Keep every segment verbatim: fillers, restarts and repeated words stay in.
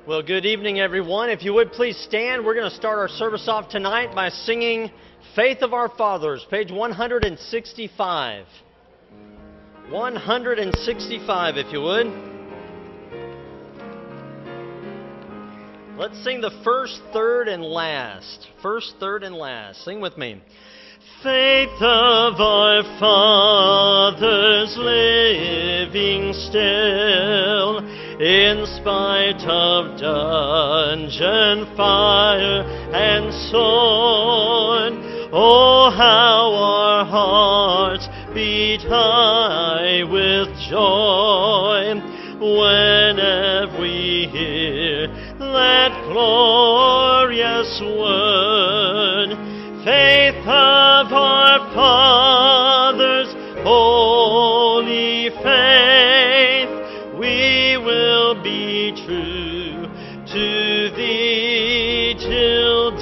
Well, good evening, everyone. If you would please stand, we're going to start our service off tonight by singing Faith of Our Fathers, page one sixty-five. one sixty-five, if you would. Let's sing the first, third, and last. First, third, and last. Sing with me. Faith of our fathers living still, in spite of dungeon, fire, and sword. Oh, how our hearts beat high with joy whenever we hear that glorious word. Faith of our fathers, holy faith, we will be true to thee till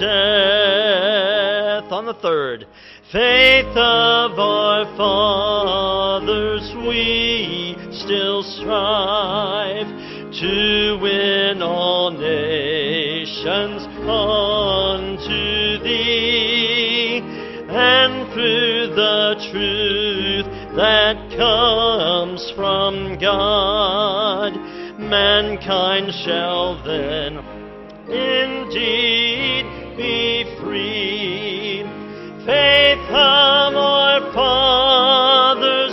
death. On the third, faith of our fathers, we still strive to win all nations unto thee, and through the truth that comes from God, mankind shall then indeed be free. Faith of our fathers,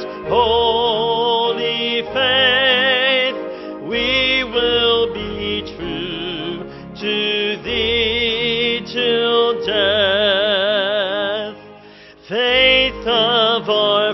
holy faith, we will be true to thee till death. Faith of our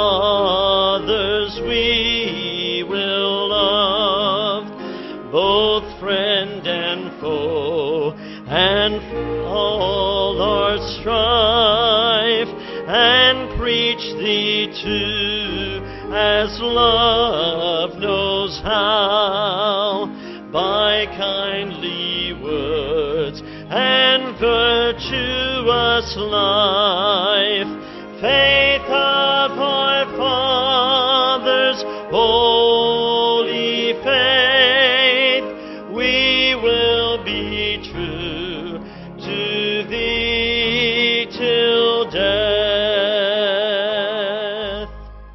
fathers, we will love, both friend and foe, and all our strife, and preach thee too, as love knows how, by kindly words and virtuous life. Faith of our fathers, holy faith, we will be true to thee till death.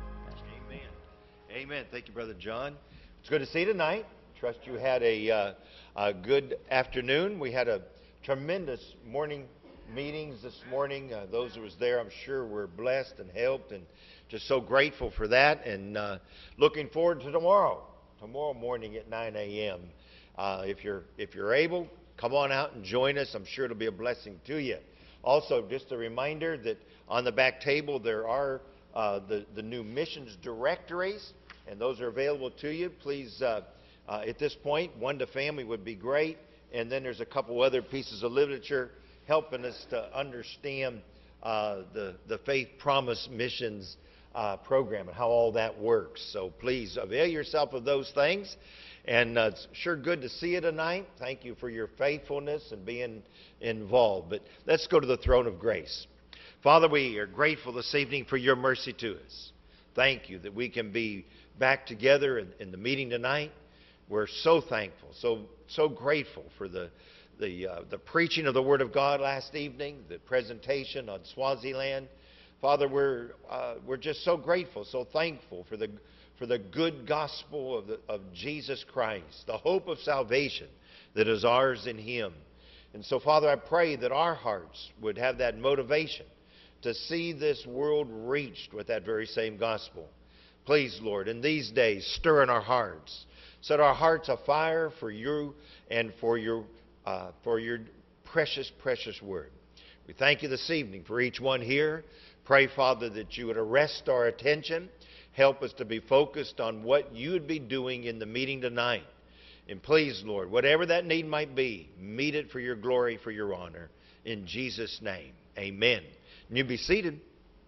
Amen. Amen. Thank you, Brother John. It's good to see you tonight. Trust you had a, uh, a good afternoon. We had a tremendous morning meetings this morning. Uh, those who was there, I'm sure, were blessed and helped, and just so grateful for that, and uh, looking forward to tomorrow, tomorrow morning at nine a.m. Uh, if you're if you're able, come on out and join us. I'm sure it'll be a blessing to you. Also, just a reminder that on the back table there are uh, the, the new missions directories, and those are available to you. Please, uh, uh, at this point, one to family would be great, and then there's a couple other pieces of literature helping us to understand uh, the, the Faith Promise Missions uh, program and how all that works. So please avail yourself of those things. And uh, it's sure good to see you tonight. Thank you for your faithfulness and being involved. But let's go to the throne of grace. Father, we are grateful this evening for your mercy to us. Thank you that we can be back together in, in the meeting tonight. We're so thankful, so so grateful for the the uh, the preaching of the Word of God last evening, the presentation on Swaziland. Father, we're uh, we're just so grateful, so thankful for the for the good gospel of the, of Jesus Christ, the hope of salvation that is ours in Him. And so, Father, I pray that our hearts would have that motivation to see this world reached with that very same gospel. Please, Lord, in these days, stir in our hearts. Set our hearts afire for you and for your uh, for your precious, precious word. We thank you this evening for each one here. Pray, Father, that you would arrest our attention. Help us to be focused on what you would be doing in the meeting tonight. And please, Lord, whatever that need might be, meet it for your glory, for your honor. In Jesus' name, amen. And you be seated.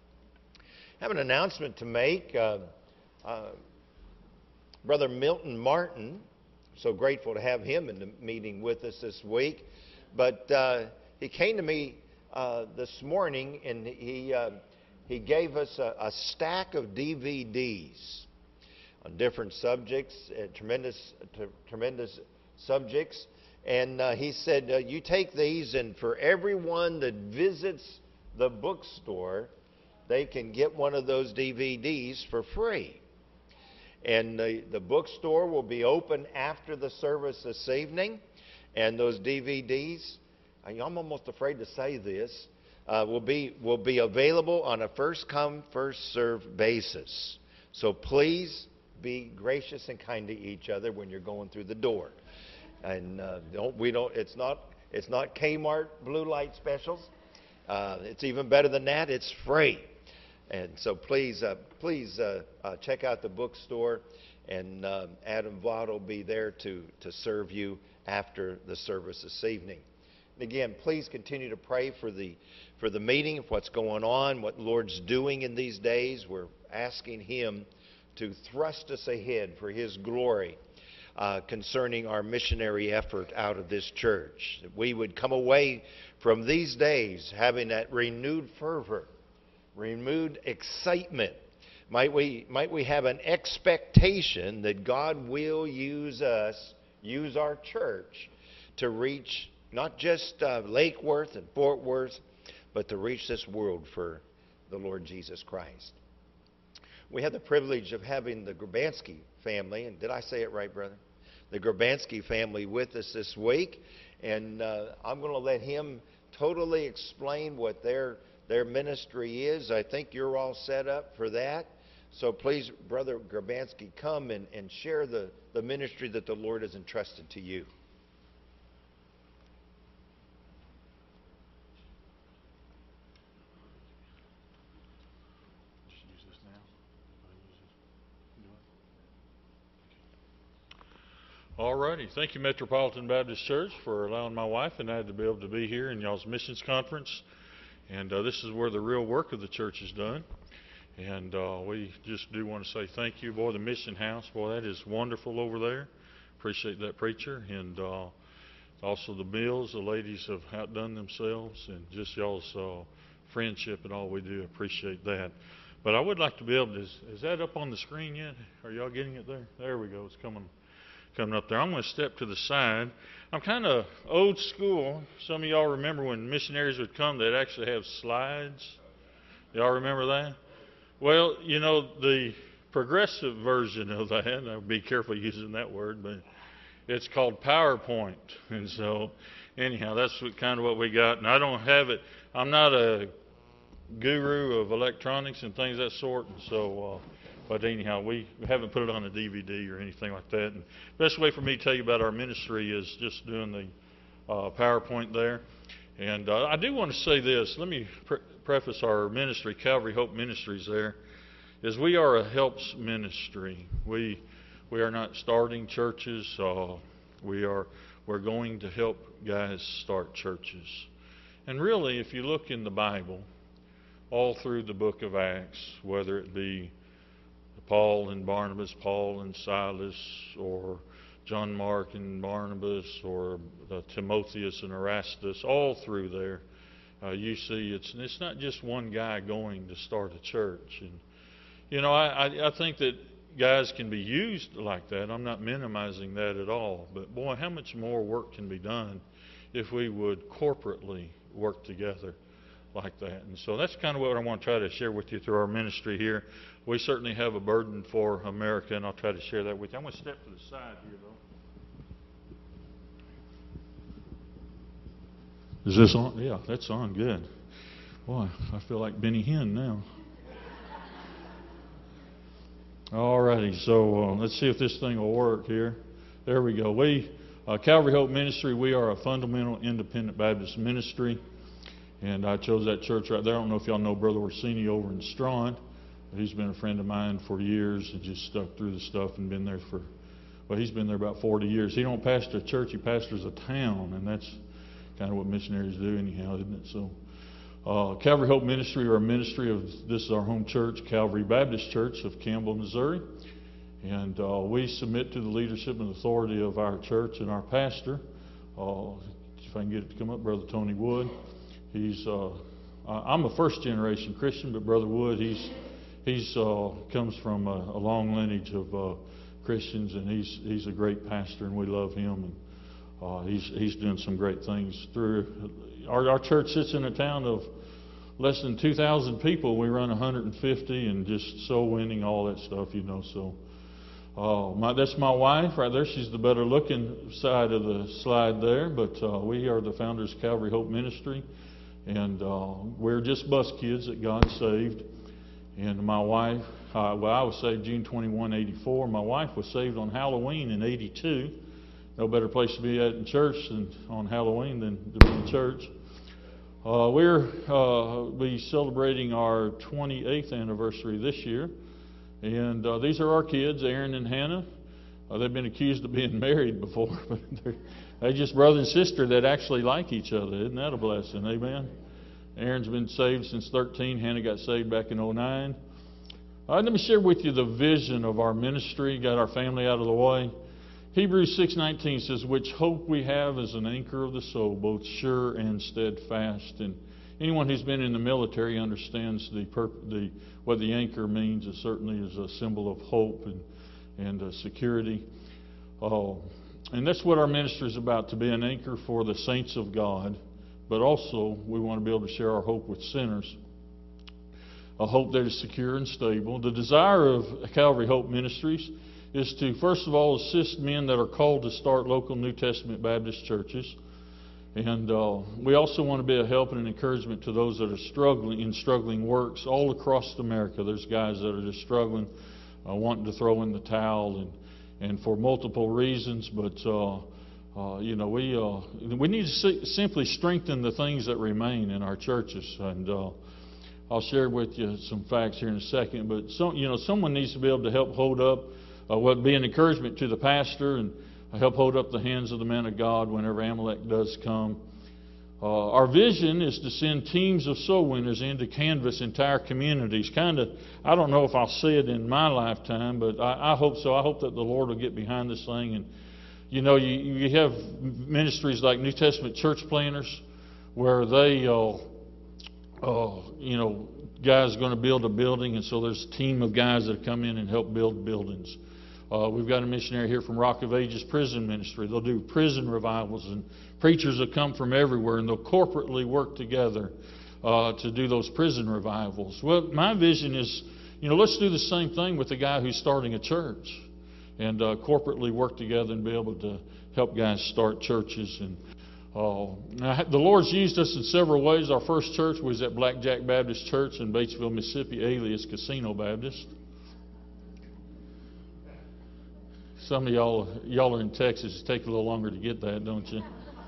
I have an announcement to make. Uh, uh, Brother Milton Martin, so grateful to have him in the meeting with us this week. But uh, he came to me uh, this morning, and he uh, he gave us a, a stack of D V Ds on different subjects, uh, tremendous t- tremendous subjects. And uh, he said, uh, you take these, and for everyone that visits the bookstore, they can get one of those D V Ds for free. And the, the bookstore will be open after the service this evening. And those D V Ds, I'm almost afraid to say this, uh, will be will be available on a first-come, first-served basis. So please be gracious and kind to each other when you're going through the door. And uh, don't we don't. It's not it's not Kmart blue light specials. Uh, it's even better than that. It's free. And so please, uh, please uh, uh, check out the bookstore, and uh, Adam Vaught will be there to, to serve you after the service this evening. And again, please continue to pray for the for the meeting, what's going on, what the Lord's doing in these days. We're asking Him to thrust us ahead for His glory uh, concerning our missionary effort out of this church. That we would come away from these days having that renewed fervor, renewed excitement. Might we, might we have an expectation that God will use us, use our church, to reach not just uh, Lake Worth and Fort Worth, but to reach this world for the Lord Jesus Christ. We have the privilege of having the Grabansky family, and did I say it right, brother? The Grabansky family with us this week, and uh, I'm going to let him totally explain what their Their ministry is. I think you're all set up for that. So please, Brother Grabansky, come and, and share the, the ministry that the Lord has entrusted to you. All righty. Thank you, Metropolitan Baptist Church, for allowing my wife and I to be able to be here in y'all's missions conference. And uh, this is where the real work of the church is done. And uh, we just do want to say thank you. Boy, the mission house, boy, that is wonderful over there. Appreciate that preacher. And uh, also the meals, the ladies have outdone themselves. And just y'all's uh, friendship and all, we do appreciate that. But I would like to be able to, is, is that up on the screen yet? Are y'all getting it there? There we go. It's coming coming up there. I'm going to step to the side. I'm kind of old school. Some of y'all remember when missionaries would come, they'd actually have slides. Y'all remember that? Well, you know, the progressive version of that, and I'll be careful using that word, but it's called PowerPoint. And so, anyhow, that's what, kind of what we got. And I don't have it. I'm not a guru of electronics and things of that sort, and so... Uh, But anyhow, we haven't put it on a D V D or anything like that. And the best way for me to tell you about our ministry is just doing the uh, PowerPoint there. And uh, I do want to say this. Let me pre- preface our ministry, Calvary Hope Ministries there, is we are a helps ministry. We we are not starting churches. Uh, we are we're going to help guys start churches. And really, if you look in the Bible, all through the book of Acts, whether it be Paul and Barnabas, Paul and Silas, or John Mark and Barnabas, or uh, Timotheus and Erastus, all through there, uh, you see it's it's not just one guy going to start a church. And you know, I, I, I think that guys can be used like that. I'm not minimizing that at all. But boy, how much more work can be done if we would corporately work together like that. And so that's kind of what I want to try to share with you through our ministry here. We certainly have a burden for America, and I'll try to share that with you. I'm going to step to the side here, though. Is this on? Yeah, that's on. Good. Boy, I feel like Benny Hinn now. All righty, so uh, let's see if this thing will work here. There we go. We, uh, Calvary Hope Ministry, we are a fundamental independent Baptist ministry. And I chose that church right there. I don't know if y'all know Brother Orsini over in Strawn. He's been a friend of mine for years and just stuck through the stuff and been there for, well, he's been there about forty years. He don't pastor a church, he pastors a town, and that's kind of what missionaries do anyhow, isn't it? So, uh, Calvary Hope Ministry, or a ministry of, this is our home church, Calvary Baptist Church of Campbell, Missouri. And uh, we submit to the leadership and authority of our church and our pastor. Uh, if I can get it to come up, Brother Tony Wood. He's, uh, I'm a first generation Christian, but Brother Wood, he's, he's uh, comes from a, a long lineage of uh, Christians, and he's, he's a great pastor, and we love him. And uh, he's he's doing some great things through. Our, our church sits in a town of less than two thousand people. We run one hundred fifty and just soul winning, all that stuff, you know. So uh, my, that's my wife right there. She's the better looking side of the slide there. But uh, we are the founders of Calvary Hope Ministry. And uh, we're just bus kids that God saved. And my wife, uh, well, I was saved June twenty-first, eighty-four. My wife was saved on Halloween in eighty-two. No better place to be at in church than on Halloween than to be in church. Uh, we're uh, be celebrating our twenty-eighth anniversary this year. And uh, these are our kids, Aaron and Hannah. Uh, they've been accused of being married before, but they're, they're just brother and sister that actually like each other. Isn't that a blessing? Amen. Aaron's been saved since thirteen. Hannah got saved back in oh nine. Uh, let me share with you the vision of our ministry. Got our family out of the way. Hebrews six nineteen says, "Which hope we have as an anchor of the soul, both sure and steadfast." And anyone who's been in the military understands the, perp- the what the anchor means. It certainly is a symbol of hope and and uh, security. Uh, and that's what our ministry is about, to be an anchor for the saints of God. But also, we want to be able to share our hope with sinners, a hope that is secure and stable. The desire of Calvary Hope Ministries is to, first of all, assist men that are called to start local New Testament Baptist churches. And uh, we also want to be a help and an encouragement to those that are struggling in struggling works all across America. There's guys that are just struggling, uh, wanting to throw in the towel, and, and for multiple reasons. But uh, uh, you know, we uh, we need to si- simply strengthen the things that remain in our churches. And uh, I'll share with you some facts here in a second. But some, you know, someone needs to be able to help hold up, uh, what be an encouragement to the pastor, and help hold up the hands of the man of God whenever Amalek does come. Uh, our vision is to send teams of soul winners in to canvass entire communities. Kind of, I don't know if I'll see it in my lifetime, but I, I hope so. I hope that the Lord will get behind this thing. And you know, you, you have ministries like New Testament Church Planners, where they, uh, uh, you know, guys are going to build a building, and so there's a team of guys that come in and help build buildings. Uh, we've got a missionary here from Rock of Ages Prison Ministry. They'll do prison revivals, and preachers will come from everywhere, and they'll corporately work together uh, to do those prison revivals. Well, my vision is, you know, let's do the same thing with the guy who's starting a church, and uh, corporately work together and be able to help guys start churches. And uh, now, the Lord's used us in several ways. Our first church was at Blackjack Baptist Church in Batesville, Mississippi, alias Casino Baptist. Some of y'all, y'all are in Texas. It takes a little longer to get that, don't you?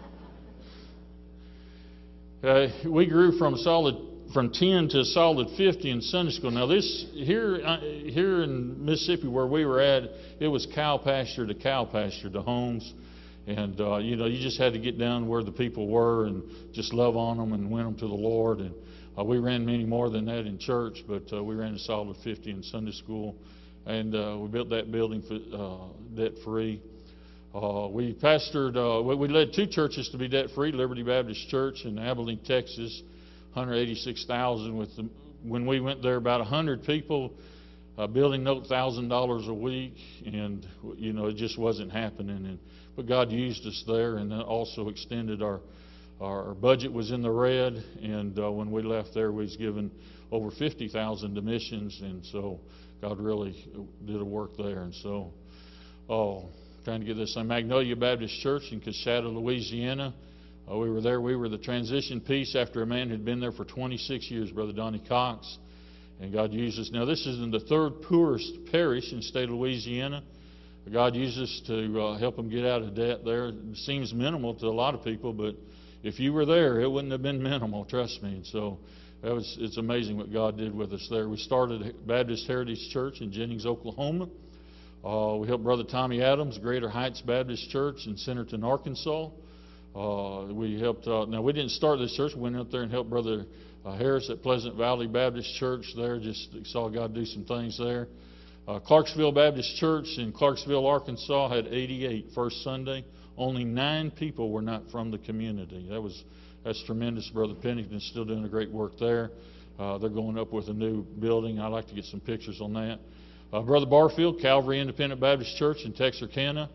Uh, we grew from solid from ten to a solid fifty in Sunday school. Now this here uh, here in Mississippi where we were at, it was cow pasture to cow pasture to homes, and uh, you know, you just had to get down where the people were and just love on them and win them to the Lord. And uh, we ran many more than that in church, but uh, we ran a solid fifty in Sunday school. And uh, we built that building for, uh, debt-free. Uh, we pastored, uh, we led two churches to be debt-free, Liberty Baptist Church in Abilene, Texas, one hundred eighty-six thousand. With the, when we went there, about one hundred people, uh, building note one thousand dollars a week, and you know, it just wasn't happening. And but God used us there, and then also extended our our budget was in the red. And uh, when we left there, we was given over fifty thousand to missions, and so God really did a work there. And so, oh, trying to get this thing. Magnolia Baptist Church in Coshada, Louisiana. Uh, we were there. We were the transition piece after a man who'd been there for twenty-six years, Brother Donnie Cox. And God used us. Now, this is in the third poorest parish in the state of Louisiana. God used us to uh, help them get out of debt there. It seems minimal to a lot of people, but if you were there, it wouldn't have been minimal, trust me. And so, That was, it's amazing what God did with us there. We started Baptist Heritage Church in Jennings, Oklahoma. Uh, we helped Brother Tommy Adams, Greater Heights Baptist Church in Centerton, Arkansas. Uh, we helped, uh, now we didn't start this church. We went up there and helped Brother uh, Harris at Pleasant Valley Baptist Church there. Just saw God do some things there. Uh, Clarksville Baptist Church in Clarksville, Arkansas had eighty-eight first Sunday. Only nine people were not from the community. That was That's tremendous. Brother Pennington's still doing a great work there. Uh, they're going up with a new building. I'd like to get some pictures on that. Uh, Brother Barfield, Calvary Independent Baptist Church in Texarkana,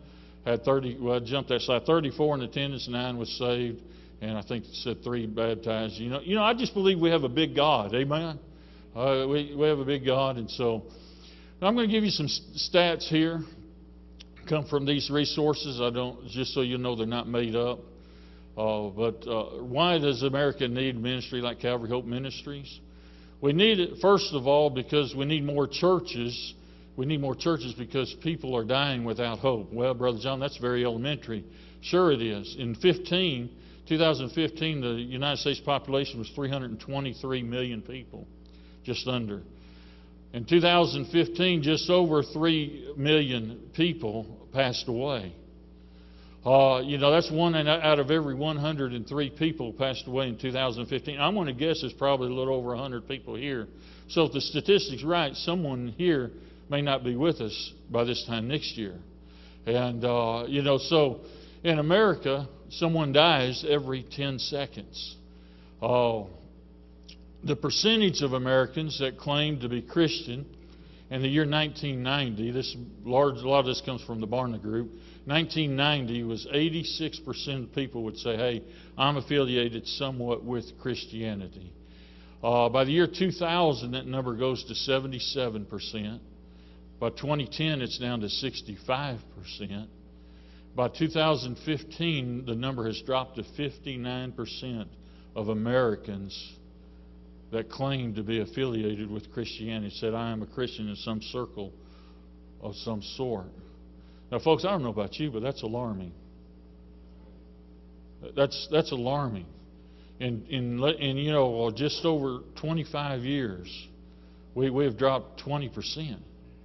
had thirty, well, I jumped that slide, thirty-four in attendance, nine was saved, and I think it said three baptized. You know, you know, I just believe we have a big God, amen? Uh, we, we have a big God, and so I'm going to give you some stats here. Come from these resources. I don't, just so you know, they're not made up. Uh, but uh, why does America need ministry like Calvary Hope Ministries? We need it, first of all, because we need more churches. We need more churches because people are dying without hope. Well, Brother John, that's very elementary. Sure it is. In fifteen, two thousand fifteen, the United States population was three hundred twenty-three million people, just under. In two thousand fifteen, just over three million people passed away. Uh, you know, that's one out of every one hundred three people passed away in two thousand fifteen. I'm going to guess there's probably a little over one hundred people here. So if the statistic's right, someone here may not be with us by this time next year. And, uh, you know, so in America, someone dies every ten seconds. Uh, the percentage of Americans that claim to be Christian in the year nineteen ninety, this large, a lot of this comes from the Barna Group, nineteen ninety was eighty-six percent of people would say, hey, I'm affiliated somewhat with Christianity. Uh, by the year two thousand, that number goes to seventy-seven percent. By twenty ten, it's down to sixty-five percent. By two thousand fifteen, the number has dropped to fifty-nine percent of Americans that claim to be affiliated with Christianity said, I am a Christian in some circle of some sort. Now, folks, I don't know about you, but that's alarming. That's that's alarming. In in in you know just over twenty-five years, we we have dropped twenty percent.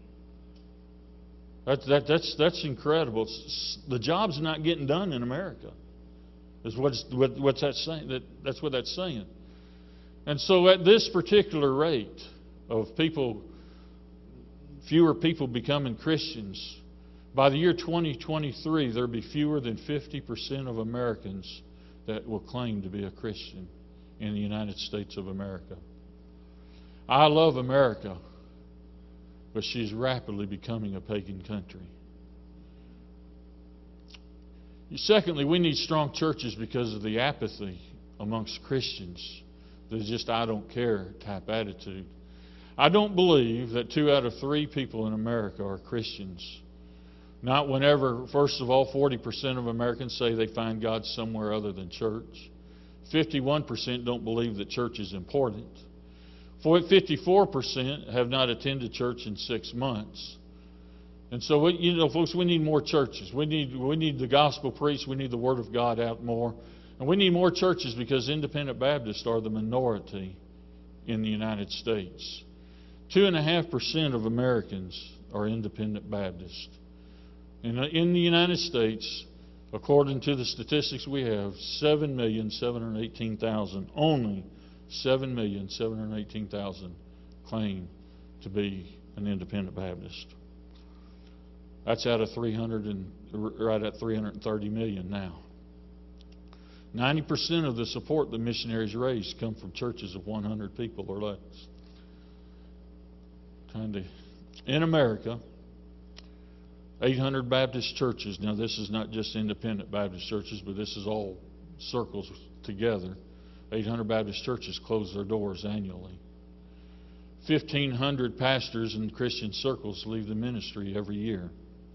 That that that's that's incredible. The job's not getting done in America. Is what's what, what's that saying? That that's what that's saying. And so, at this particular rate of people, fewer people becoming Christians, by the year twenty twenty-three, there'll be fewer than fifty percent of Americans that will claim to be a Christian in the United States of America. I love America, but she's rapidly becoming a pagan country. Secondly, we need strong churches because of the apathy amongst Christians. There's just I don't care type attitude. I don't believe that two out of three people in America are Christians. Not whenever, first of all, forty percent of Americans say they find God somewhere other than church. fifty-one percent don't believe that church is important. fifty-four percent have not attended church in six months. And so, we, you know, folks, we need more churches. We need, we need the gospel preached. We need the Word of God out more. And we need more churches because independent Baptists are the minority in the United States. Two and a half percent of Americans are independent Baptists. In, in the United States, according to the statistics we have, seven million seven hundred eighteen thousand, only seven million seven hundred eighteen thousand claim to be an independent Baptist. That's out of three hundred and right at three hundred thirty million now. ninety percent of the support the missionaries raise come from churches of one hundred people or less. Trying to, in America, eight hundred Baptist churches. Now, this is not just independent Baptist churches, but this is all circles together. eight hundred Baptist churches close their doors annually. fifteen hundred pastors in Christian circles leave the ministry every year.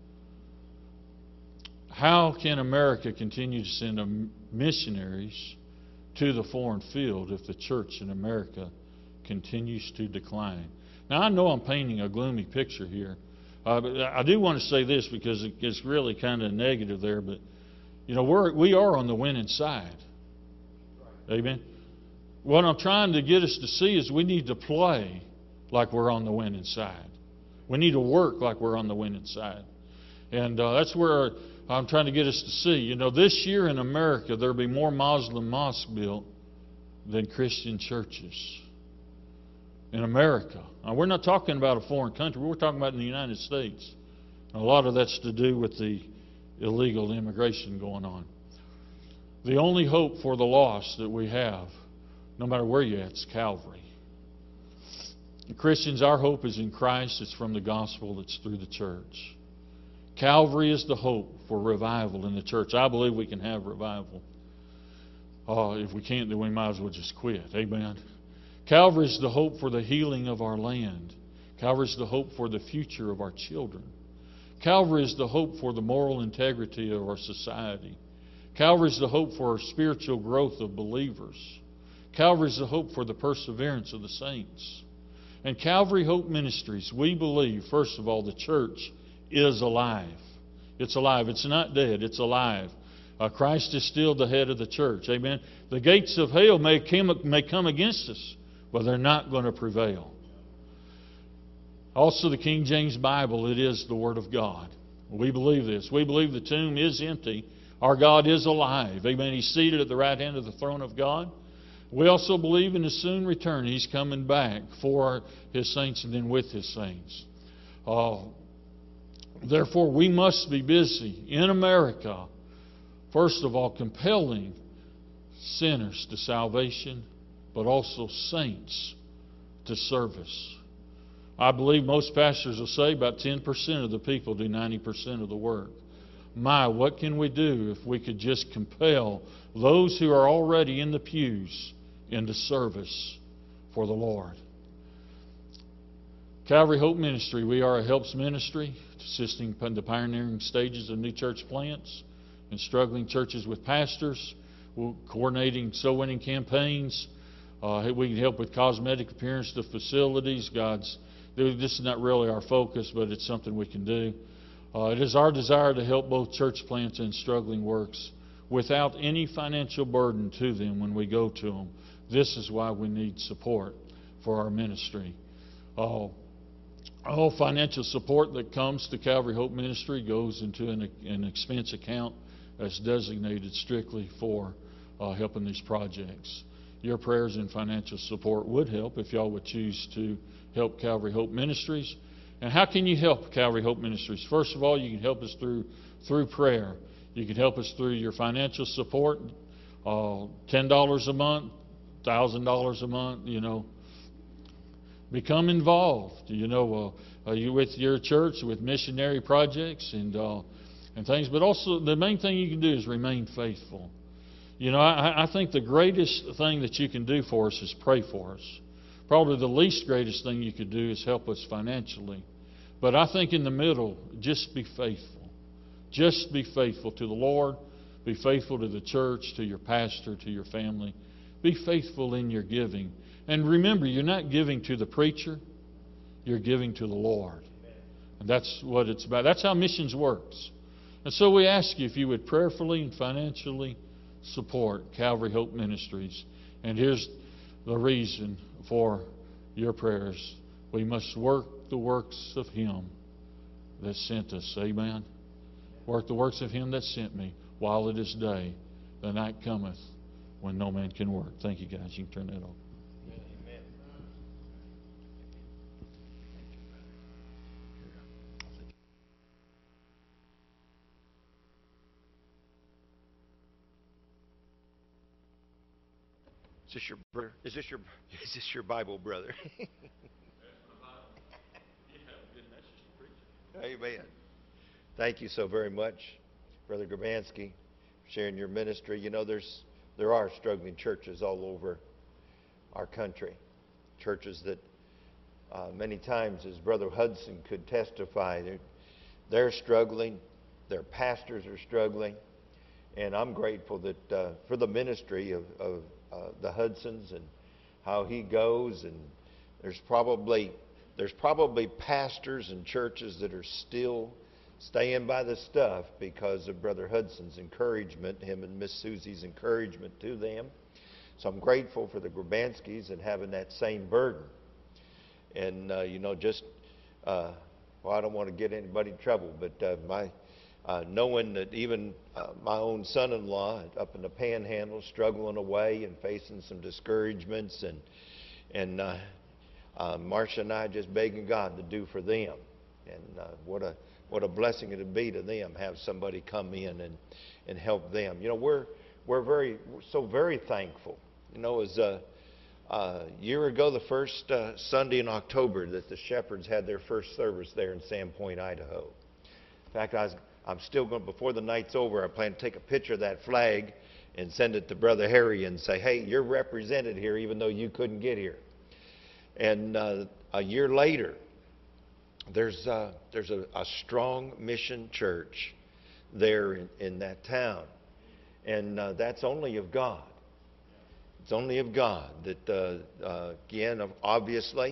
How can America continue to send missionaries to the foreign field if the church in America continues to decline? Now, I know I'm painting a gloomy picture here. Uh, but I do want to say this because it's really kind of negative there. But, you know, we're, we are on the winning side. Amen? What I'm trying to get us to see is we need to play like we're on the winning side. We need to work like we're on the winning side. And uh, that's where I'm trying to get us to see. You know, this year in America, there will be more Muslim mosques built than Christian churches. In America. Now, we're not talking about a foreign country. We're talking about in the United States. And a lot of that's to do with the illegal immigration going on. The only hope for the lost that we have, no matter where you're at, is Calvary. And Christians, our hope is in Christ. It's from the gospel. It's through the church. Calvary is the hope for revival in the church. I believe we can have revival. Uh, if we can't, then we might as well just quit. Amen. Calvary is the hope for the healing of our land. Calvary is the hope for the future of our children. Calvary is the hope for the moral integrity of our society. Calvary is the hope for our spiritual growth of believers. Calvary is the hope for the perseverance of the saints. And Calvary Hope Ministries, we believe, first of all, the church is alive. It's alive. It's not dead. It's alive. Uh, Christ is still the head of the church. Amen. The gates of hell may come, may come against us, but they're not going to prevail. Also, the King James Bible, it is the Word of God. We believe this. We believe the tomb is empty. Our God is alive. Amen. He's seated at the right hand of the throne of God. We also believe in His soon return. He's coming back for His saints and then with His saints. Uh, therefore, we must be busy in America, first of all, compelling sinners to salvation, but also saints to service. I believe most pastors will say about ten percent of the people do ninety percent of the work. My, what can we do if we could just compel those who are already in the pews into service for the Lord? Calvary Hope Ministry, we are a helps ministry, assisting in the pioneering stages of new church plants and struggling churches with pastors. We're coordinating soul-winning campaigns. Uh, we can help with cosmetic appearance to facilities. God's This is not really our focus, but it's something we can do. Uh, it is our desire to help both church plants and struggling works without any financial burden to them when we go to them. This is why we need support for our ministry. Uh, all financial support that comes to Calvary Hope Ministry goes into an, an expense account that's designated strictly for uh, helping these projects. Your prayers and financial support would help if y'all would choose to help Calvary Hope Ministries. And how can you help Calvary Hope Ministries? First of all, you can help us through through prayer. You can help us through your financial support, uh, ten dollars a month, one thousand dollars a month, you know. Become involved, you know, uh, uh, you with your church, with missionary projects and, uh, and things. But also the main thing you can do is remain faithful. You know, I, I think the greatest thing that you can do for us is pray for us. Probably the least greatest thing you could do is help us financially. But I think in the middle, just be faithful. Just be faithful to the Lord. Be faithful to the church, to your pastor, to your family. Be faithful in your giving. And remember, you're not giving to the preacher. You're giving to the Lord. And that's what it's about. That's how missions works. And so we ask you if you would prayerfully and financially support Calvary Hope Ministries. And here's the reason for your prayers. We must work the works of Him that sent us. Amen. Work the works of Him that sent me while it is day. The night cometh when no man can work. Thank you, guys. You can turn that off. Amen. Is this your brother? Is this your is this your Bible, brother? Amen. Thank you so very much, Brother Grabansky, for sharing your ministry. You know, there's there are struggling churches all over our country, churches that uh, many times, as Brother Hudson could testify, they're, they're struggling, their pastors are struggling, and I'm grateful that uh, for the ministry of, of uh, the Hudsons and how he goes. And there's probably there's probably pastors and churches that are still staying by the stuff because of Brother Hudson's encouragement, him and Miss Susie's encouragement to them. So I'm grateful for the Grabanskys and having that same burden. And, uh, you know, just, uh, well, I don't want to get anybody in trouble, but uh, my uh, knowing that even uh, my own son-in-law up in the Panhandle struggling away and facing some discouragements, and, and uh, uh, Marcia and I just begging God to do for them. And uh, what a what a blessing it would be to them, have somebody come in and, and help them. You know, we're we're very we're so very thankful. You know, as a, a year ago, the first uh, Sunday in October, that the Shepherds had their first service there in Sandpoint, Idaho. In fact, I was, I'm still going, before the night's over, I plan to take a picture of that flag and send it to Brother Harry and say, hey, you're represented here even though you couldn't get here. And uh, a year later, there's, uh, there's a, a strong mission church there in, in that town. And uh, that's only of God. It's only of God that, uh, uh, again, obviously,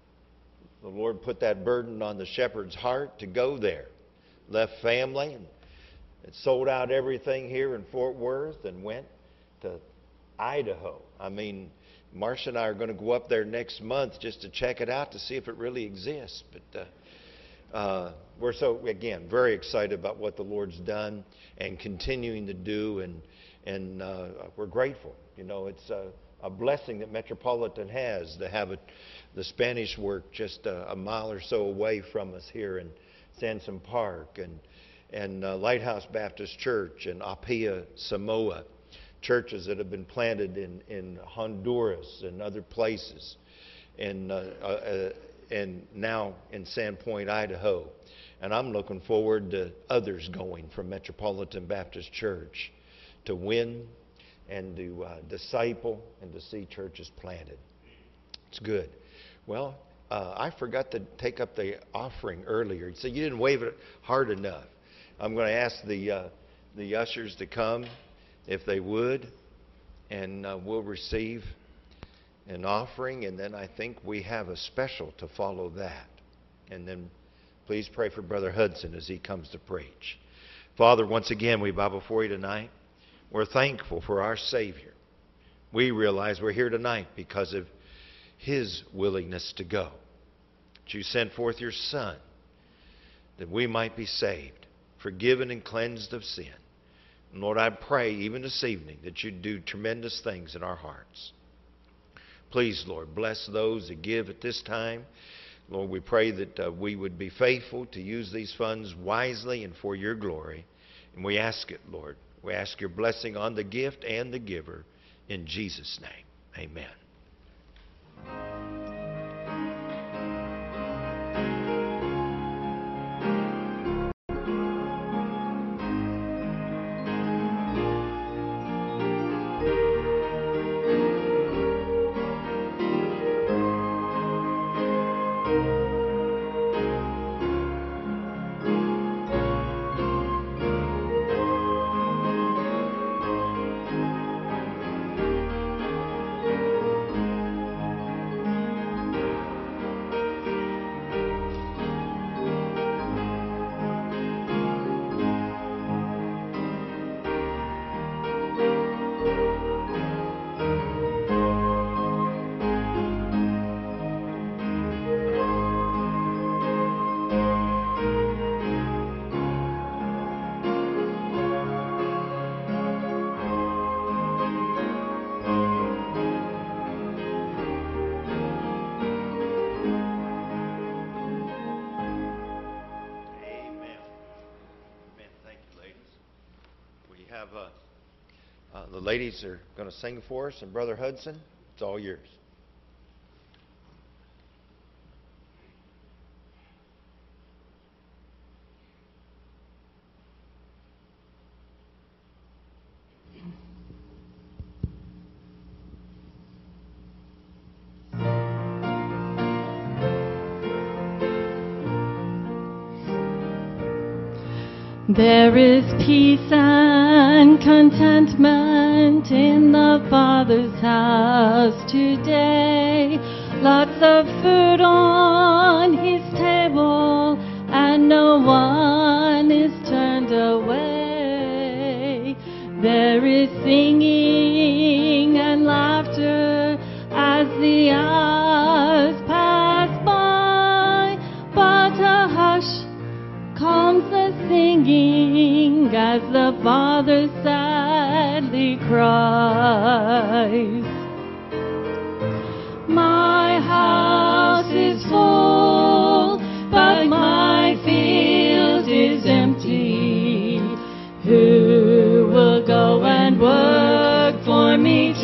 the Lord put that burden on the shepherd's heart to go there. Left family and sold out everything here in Fort Worth and went to Idaho. I mean, Marcia and I are going to go up there next month just to check it out to see if it really exists. But uh, uh, we're so, again, very excited about what the Lord's done and continuing to do, and and uh, we're grateful. You know, it's a, a blessing that Metropolitan has to have it, the Spanish work just a, a mile or so away from us here in Sansom Park, and and uh, Lighthouse Baptist Church and Apia Samoa, churches that have been planted in, in Honduras and other places, and uh, uh, and now in Sandpoint, Idaho. And I'm looking forward to others going from Metropolitan Baptist Church to win and to uh, disciple and to see churches planted. It's good. Well, uh, I forgot to take up the offering earlier, so you didn't wave it hard enough. I'm going to ask the uh, the ushers to come, if they would, and uh, we'll receive an offering, and then I think we have a special to follow that. And then please pray for Brother Hudson as he comes to preach. Father, once again, we bow before you tonight. We're thankful for our Savior. We realize we're here tonight because of His willingness to go. That you sent forth your Son that we might be saved, forgiven and cleansed of sin. And Lord, I pray even this evening that you'd do tremendous things in our hearts. Please, Lord, bless those that give at this time. Lord, we pray that uh, we would be faithful to use these funds wisely and for your glory. And we ask it, Lord. We ask your blessing on the gift and the giver. In Jesus' name, amen. Uh, uh, the ladies are going to sing for us, and Brother Hudson, it's all yours. There is peace and contentment in the Father's house today. Lots of food on His table, and no one is turned away. There is singing and laughter as the hours pass by, but a hush calms the singing as the Father sadly cries. My house is full, but my field is empty. Who will go and work for me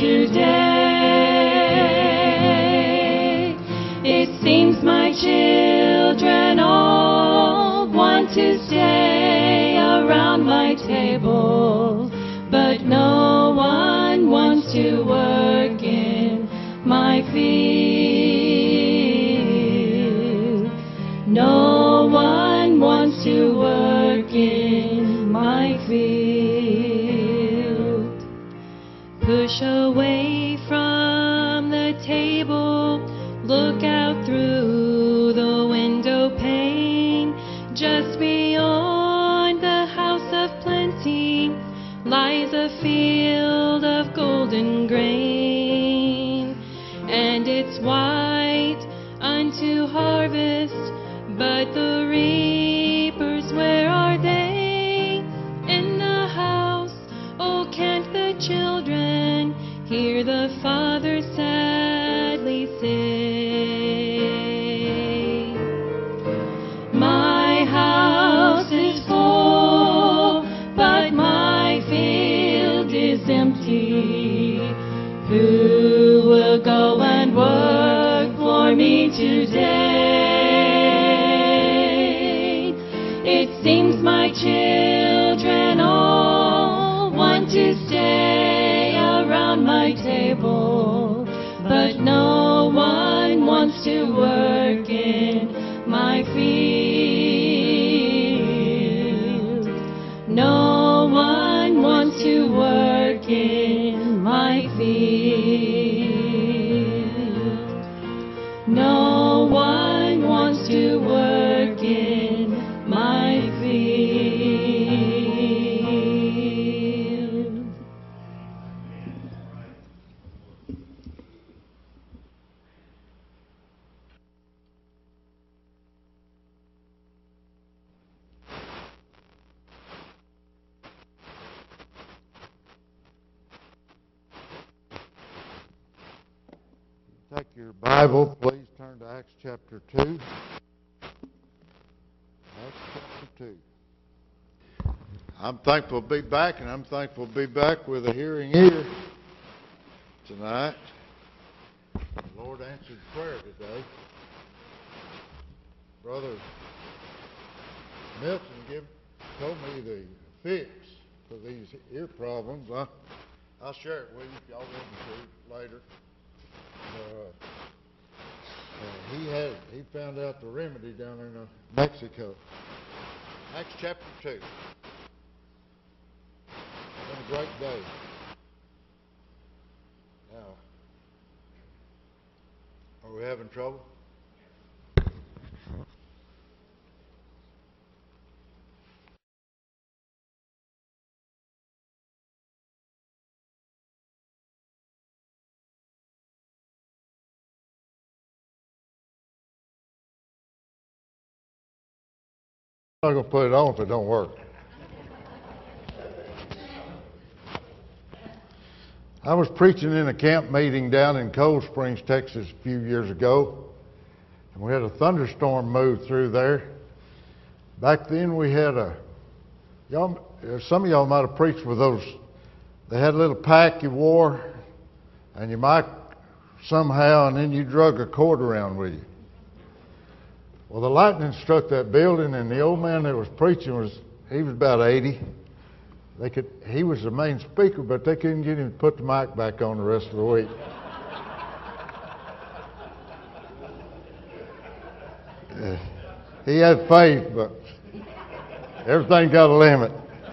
today? It seems my children all want want to stay around my table, but no one wants to work in my field. No one wants to work in my field. Push away from the table, look out through the window pane. Just beyond the house of plenty lies a field of golden grain, and it's white unto harvest, but the reapers, where are they? In the house, oh, can't the children hear the father sadly say, my house is full, but my field is empty. Who will go and work for me today? It seems my children all want to stay around my table, but no one wants to work in my field. No one wants to work in my field. No one wants to work in my field. Take your Bible, please turn to Acts chapter two. Acts chapter two. I'm thankful to be back, and I'm thankful to be back with a hearing ear tonight. The Lord answered prayer today. Brother Milton give, told me the fix for these ear problems. I, I'll share it with you if y'all want me to later. Uh, uh, he had he found out the remedy down in uh, Mexico. Acts chapter two. It's been a great day. Now, are we having trouble? I'm not going to put it on if it don't work. I was preaching in a camp meeting down in Cold Springs, Texas a few years ago, and we had a thunderstorm move through there. Back then we had a, y'all, some of y'all might have preached with those, they had a little pack you wore, and you might somehow, and then you drug a cord around with you. Well, the lightning struck that building, and the old man that was preaching was, he was about eighty. They could, he was the main speaker, but they couldn't get him to put the mic back on the rest of the week. uh, he had faith, but everything got a limit.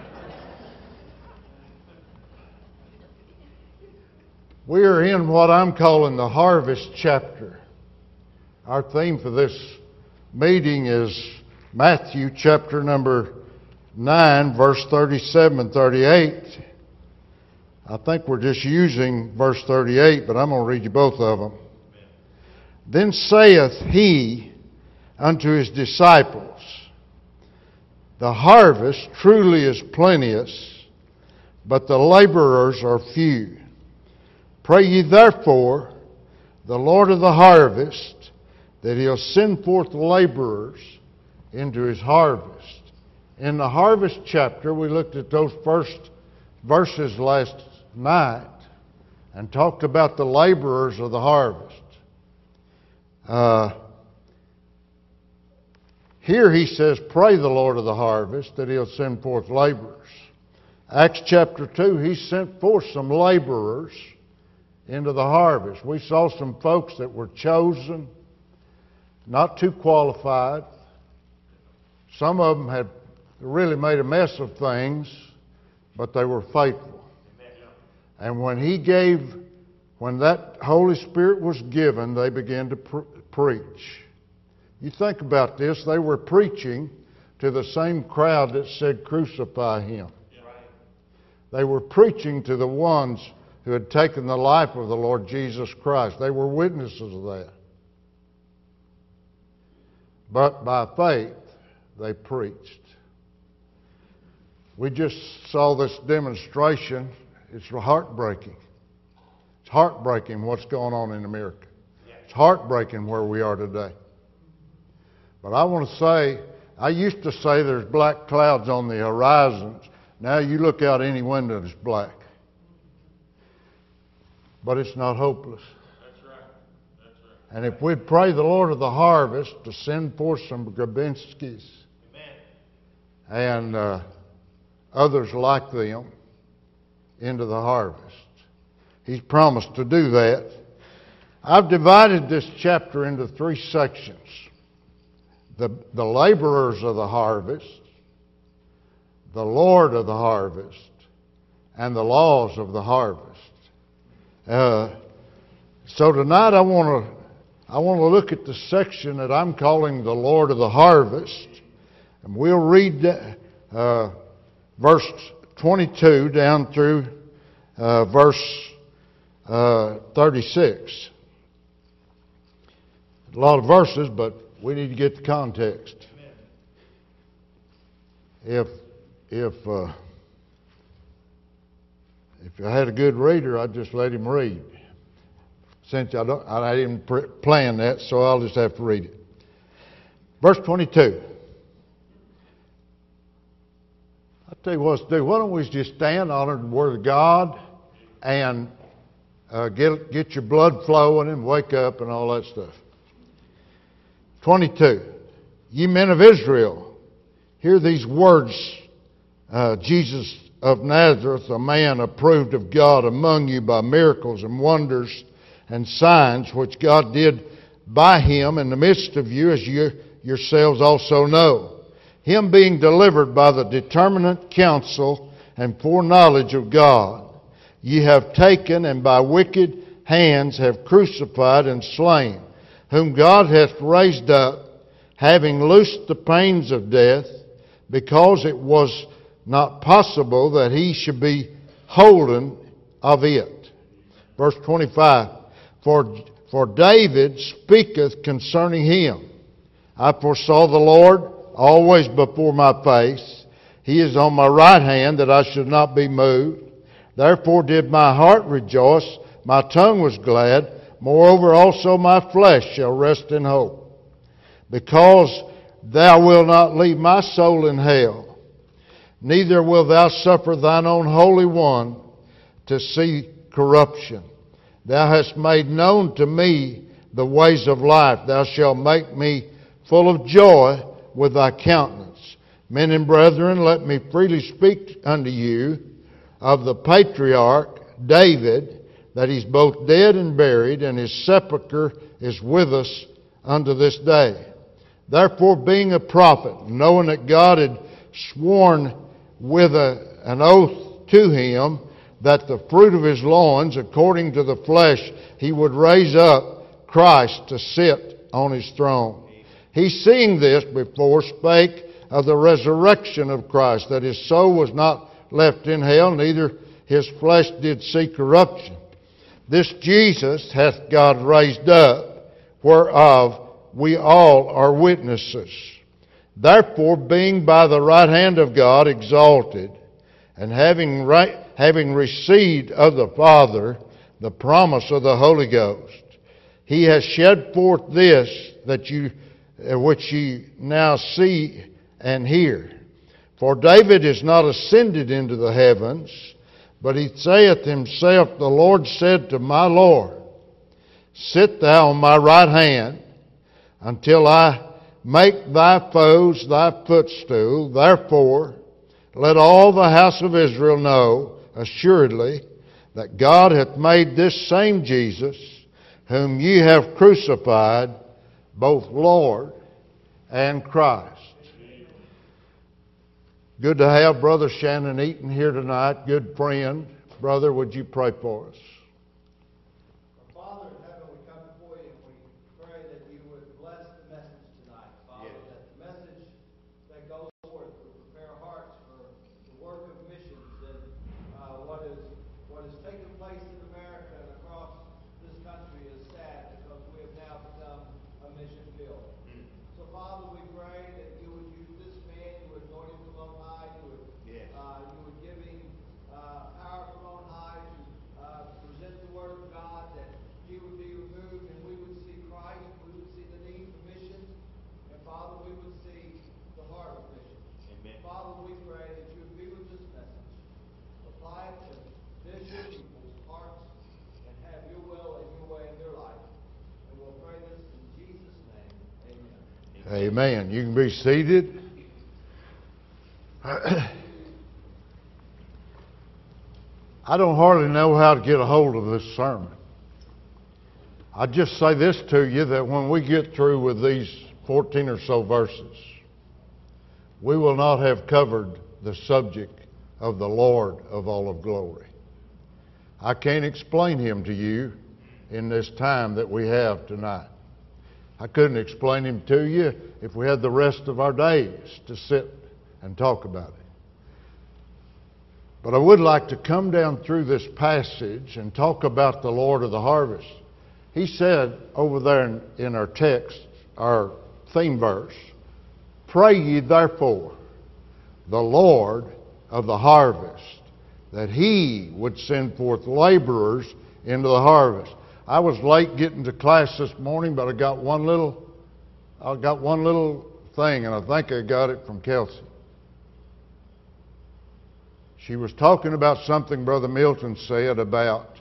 We are in what I'm calling the harvest chapter. Our theme for this meeting is Matthew chapter number nine, verse thirty-seven and thirty-eight. I think we're just using verse thirty-eight, but I'm going to read you both of them. Then saith he unto his disciples, the harvest truly is plenteous, but the laborers are few. Pray ye therefore the Lord of the harvest, that he'll send forth laborers into his harvest. In the harvest chapter, we looked at those first verses last night and talked about the laborers of the harvest. Uh, Here he says, pray the Lord of the harvest that he'll send forth laborers. Acts chapter two, he sent forth some laborers into the harvest. We saw some folks that were chosen, not too qualified. Some of them had really made a mess of things, but they were faithful. And when he gave, when that Holy Spirit was given, they began to pr- preach. You think about this, they were preaching to the same crowd that said, crucify him. They were preaching to the ones who had taken the life of the Lord Jesus Christ. They were witnesses of that. But by faith, they preached. We just saw this demonstration. It's heartbreaking. It's heartbreaking what's going on in America. It's heartbreaking where we are today. But I want to say, I used to say there's black clouds on the horizons. Now you look out any window, it's black. But it's not hopeless. That's right. That's right. And if we'd pray the Lord of the harvest to send forth some Grabinskis and uh, others like them into the harvest. He's promised to do that. I've divided this chapter into three sections. The, the laborers of the harvest, the Lord of the harvest, and the laws of the harvest. Uh, so tonight I want to I want to look at the section that I'm calling the Lord of the harvest, and we'll read uh, verse twenty-two down through uh, verse uh, thirty-six. A lot of verses, but we need to get the context. If if uh, if I had a good reader, I'd just let him read. Since I don't, I didn't pre- plan that, so I'll just have to read it. Verse twenty-two. I'll tell you what to do. Why don't we just stand, honor the Word of God, and uh, get get your blood flowing and wake up and all that stuff. twenty-two. Ye men of Israel, hear these words. Uh, Jesus of Nazareth, a man approved of God among you by miracles and wonders and signs which God did by him in the midst of you, as you yourselves also know. Him being delivered by the determinate counsel and foreknowledge of God, ye have taken and by wicked hands have crucified and slain, whom God hath raised up, having loosed the pains of death, because it was not possible that he should be holden of it. Verse twenty-five. For, for David speaketh concerning him. I foresaw the Lord always before my face. He is on my right hand, that I should not be moved. Therefore did my heart rejoice, my tongue was glad. Moreover also my flesh shall rest in hope. Because thou wilt not leave my soul in hell, neither wilt thou suffer thine own Holy One to see corruption. Thou hast made known to me the ways of life. Thou shalt make me full of joy with thy countenance. Men and brethren, let me freely speak unto you of the patriarch David, that he's both dead and buried, and his sepulchre is with us unto this day. Therefore, being a prophet, knowing that God had sworn with a, an oath to him, that the fruit of his loins, according to the flesh, he would raise up Christ to sit on his throne. He, seeing this before, spake of the resurrection of Christ, that his soul was not left in hell, neither his flesh did see corruption. This Jesus hath God raised up, whereof we all are witnesses. Therefore, being by the right hand of God exalted, and having right, having received of the Father the promise of the Holy Ghost, he has shed forth this that you, which ye now see and hear. For David is not ascended into the heavens, but he saith himself, the Lord said to my Lord, sit thou on my right hand, until I make thy foes thy footstool. Therefore, let all the house of Israel know assuredly that God hath made this same Jesus, whom ye have crucified, both Lord and Christ. Good to have Brother Shannon Eaton here tonight. Good friend. Brother, would you pray for us? Father in heaven, we come before you and we pray that you would bless the message tonight, Father, yes. That the message that goes forth would prepare hearts for the work of missions and uh, what is what has taken place in America and across this country is sad because we have now become a mission field. Mm. So, Father, we pray that you would use this man, you would anoint him from on high, you would, yes. uh, you would give him uh, power from on high to uh, present the Word of God, that he would be removed and we would see Christ, we would see the need for missions, and Father, we would see the heart of missions. Amen. Father, we pray that you would be with this message, apply it to this your people's hearts, and have your will and your way in their life. And we'll pray this in Jesus' name. Amen. Amen. You can be seated. I don't hardly know how to get a hold of this sermon. I just say this to you, that when we get through with these fourteen or so verses, we will not have covered the subject of the Lord of all of glory. I can't explain Him to you in this time that we have tonight. I couldn't explain Him to you if we had the rest of our days to sit and talk about it. But I would like to come down through this passage and talk about the Lord of the harvest. He said over there in, in our text, our theme verse, pray ye therefore the Lord of the harvest, that He would send forth laborers into the harvest. I was late getting to class this morning, but I got one little, I got one little thing, and I think I got it from Kelsey. She was talking about something Brother Milton said about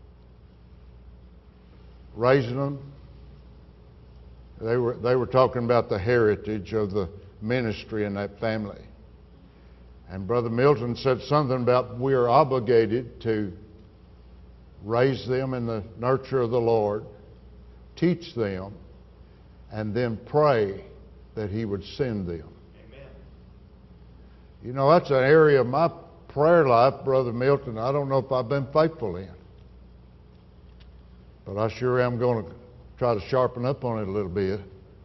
raising them. They were they were talking about the heritage of the ministry in that family. And Brother Milton said something about we are obligated to raise them in the nurture of the Lord, teach them, and then pray that He would send them. Amen. You know, that's an area of my prayer life, Brother Milton, I don't know if I've been faithful in. But I sure am going to try to sharpen up on it a little bit.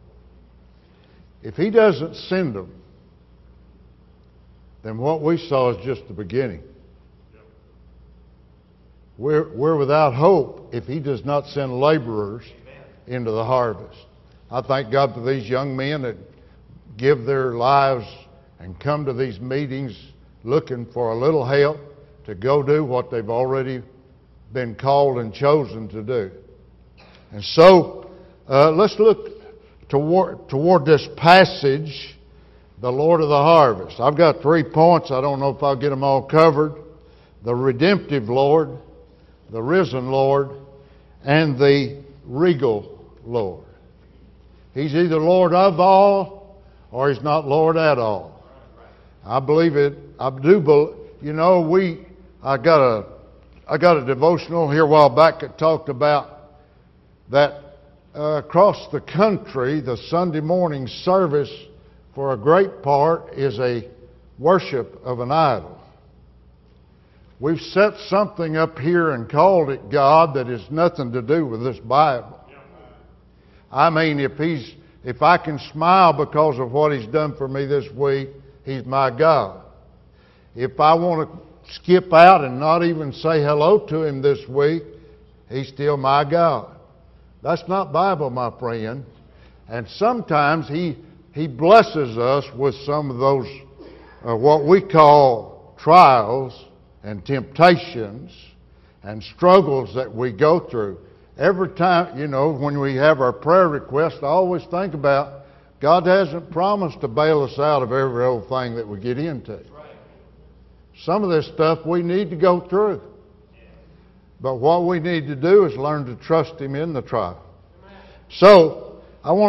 If He doesn't send them, then what we saw is just the beginning. We're, we're without hope if He does not send laborers Amen. Into the harvest. I thank God for these young men that give their lives and come to these meetings looking for a little help to go do what they've already been called and chosen to do. And so, uh, let's look toward, toward this passage, the Lord of the harvest. I've got three points. I don't know if I'll get them all covered. The redemptive Lord, the risen Lord, and the regal Lord. He's either Lord of all or He's not Lord at all. I believe it. I do believe. You know, we. I got a. I got a devotional here a while back that talked about that uh, across the country, the Sunday morning service for a great part is a worship of an idol. We've set something up here and called it God that has nothing to do with this Bible. I mean, if he's, if I can smile because of what He's done for me this week, He's my God. If I want to skip out and not even say hello to Him this week, He's still my God. That's not Bible, my friend. And sometimes He He blesses us with some of those, uh, what we call trials and temptations and struggles that we go through. Every time, you know, when we have our prayer request, I always think about God hasn't promised to bail us out of every old thing that we get into. Some of this stuff we need to go through. But what we need to do is learn to trust Him in the trial. So, I want to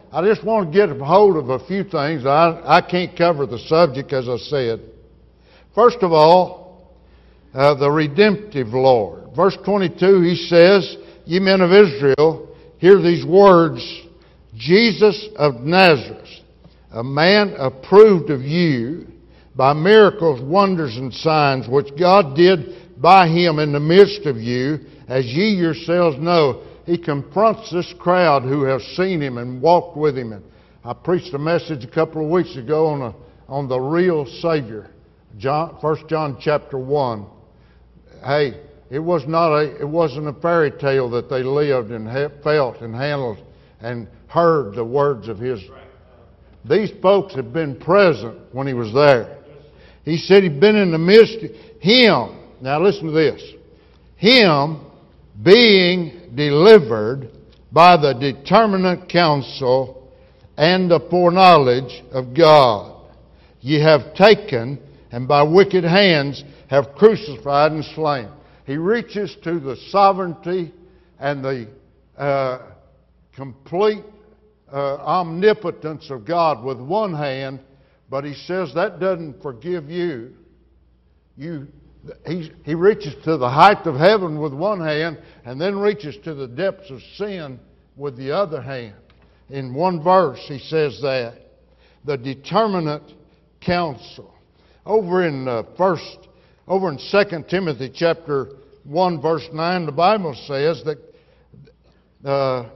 I just want to get a hold of a few things. I, I can't cover the subject, as I said. First of all, uh, the redemptive Lord. Verse twenty-two, he says, "Ye men of Israel, hear these words, Jesus of Nazareth, a man approved of you by miracles, wonders, and signs, which God did by him in the midst of you, as ye yourselves know." He confronts this crowd who have seen him and walked with him. And I preached a message a couple of weeks ago on a, on the real Savior, John, First John chapter one. Hey, it was not a, it wasn't a fairy tale that they lived and ha- felt and handled and heard the words of his. These folks had been present when he was there. He said he'd been in the midst of him. Now listen to this. Him being delivered by the determinate counsel and the foreknowledge of God. Ye have taken, and by wicked hands have crucified and slain. He reaches to the sovereignty and the uh, complete uh, omnipotence of God with one hand, but he says that doesn't forgive you. You He, he reaches to the height of heaven with one hand and then reaches to the depths of sin with the other hand. In one verse he says that. The determinate counsel. Over in uh, first, over in Second Timothy chapter one verse nine, the Bible says that uh,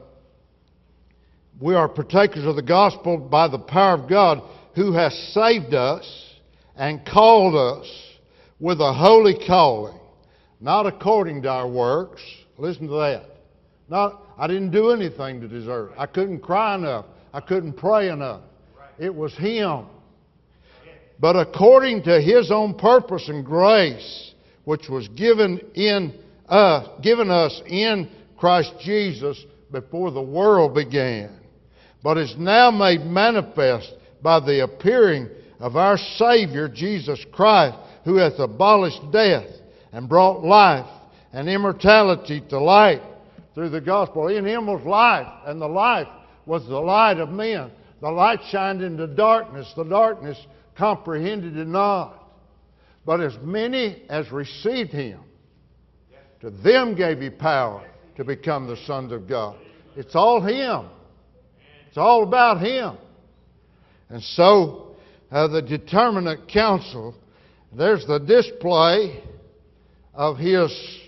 we are partakers of the gospel by the power of God, who has saved us and called us with a holy calling, not according to our works. Listen to that. Not, I didn't do anything to deserve it. I couldn't cry enough. I couldn't pray enough. It was Him. But according to His own purpose and grace, which was given in us, given us in Christ Jesus before the world began, but is now made manifest by the appearing of our Savior Jesus Christ, who hath abolished death and brought life and immortality to light through the gospel. In Him was life, and the life was the light of men. The light shined into darkness. The darkness comprehended it not. But as many as received Him, to them gave He power to become the sons of God. It's all Him. It's all about Him. And so, uh, the determinate counsel, there's the display of His,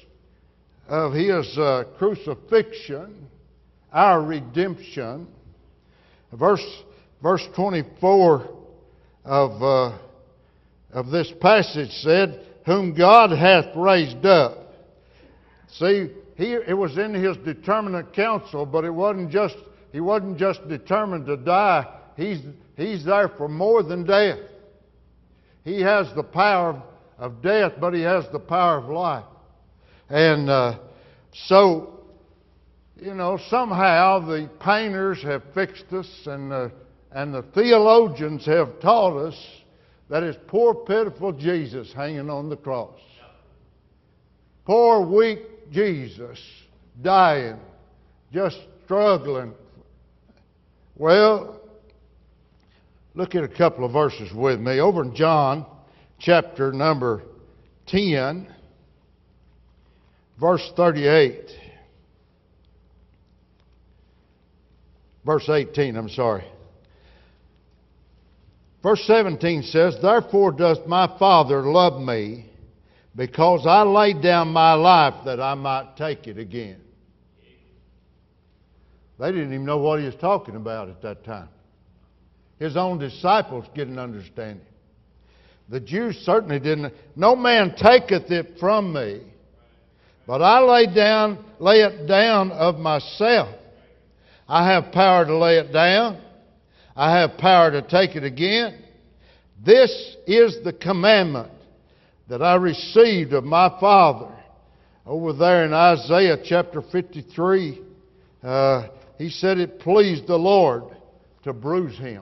of His uh, crucifixion, our redemption. Verse, verse twenty-four of, uh, of this passage said, whom God hath raised up. See, he, it was in His determinate counsel, but it wasn't just, He wasn't just determined to die. He's, he's there for more than death. He has the power of death, but He has the power of life. And uh, so, you know, somehow the painters have fixed us, and the, and the theologians have taught us that it's poor, pitiful Jesus hanging on the cross. Poor, weak Jesus dying, just struggling. Well, look at a couple of verses with me. Over in John chapter number ten, verse thirty-eight. Verse eighteen, I'm sorry. Verse seventeen says, therefore doth my Father love me, because I laid down my life that I might take it again. They didn't even know what He was talking about at that time. His own disciples didn't understand Him. The Jews certainly didn't. No man taketh it from me, but I lay down, lay it down of myself. I have power to lay it down. I have power to take it again. This is the commandment that I received of my Father. Over there in Isaiah chapter fifty-three, uh, he said it pleased the Lord to bruise Him.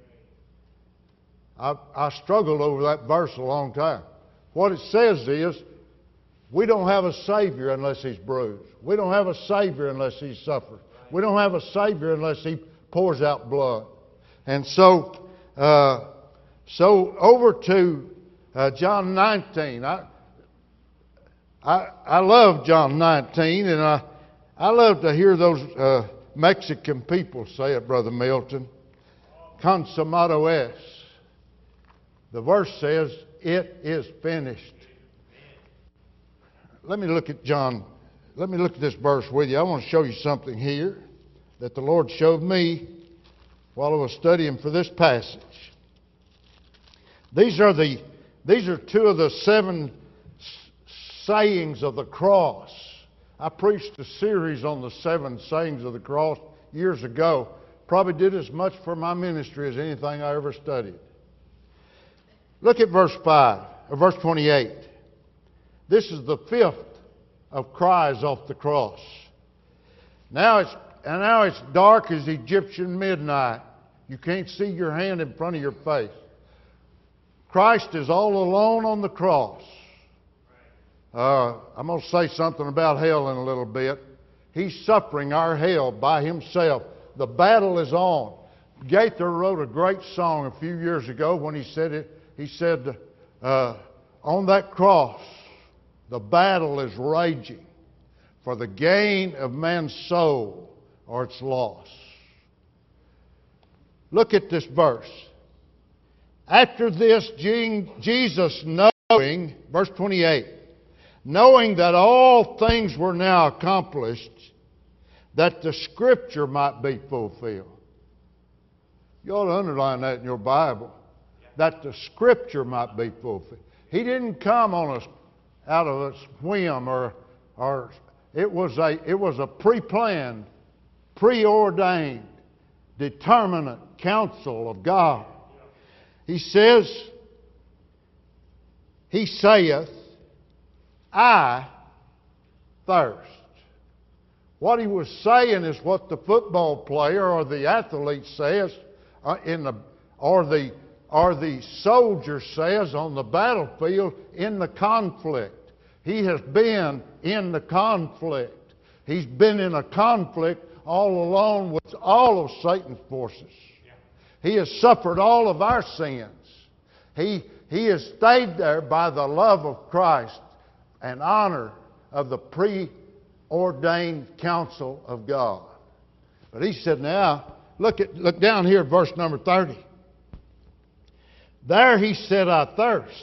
I, I struggled over that verse a long time. What it says is, we don't have a Savior unless He's bruised. We don't have a Savior unless He's suffered. We don't have a Savior unless He pours out blood. And so, uh, so over to uh, John nineteen. I, I, I love John nineteen, and I, I love to hear those uh, Mexican people say it, Brother Milton. Consumado es. The verse says, it is finished. Let me look at John. Let me look at this verse with you. I want to show you something here that the Lord showed me while I was studying for this passage. These are the these are two of the seven sayings of the cross. I preached a series on the seven sayings of the cross years ago. Probably did as much for my ministry as anything I ever studied. Look at verse five, or verse twenty-eight. This is the fifth of cries off the cross. Now it's and now it's dark as Egyptian midnight. You can't see your hand in front of your face. Christ is all alone on the cross. Uh, I'm going to say something about hell in a little bit. He's suffering our hell by himself. The battle is on. Gaither wrote a great song a few years ago when he said it. He said, uh, on that cross, the battle is raging for the gain of man's soul or its loss. Look at this verse. After this, Jesus knowing, verse twenty-eight, knowing that all things were now accomplished, that the Scripture might be fulfilled. You ought to underline that in your Bible. That the Scripture might be fulfilled. He didn't come on us out of a whim, or, or it was a it was a pre-planned, preordained, determinate counsel of God. He says, He saith, I thirst. What he was saying is what the football player or the athlete says uh, in the or the or the soldier says on the battlefield in the conflict. He has been in the conflict. He's been in a conflict all alone with all of Satan's forces. He has suffered all of our sins. He, he has stayed there by the love of Christ and honor of the preordained counsel of God. But he said, now, look at look down here at verse number thirty. There he said, I thirst.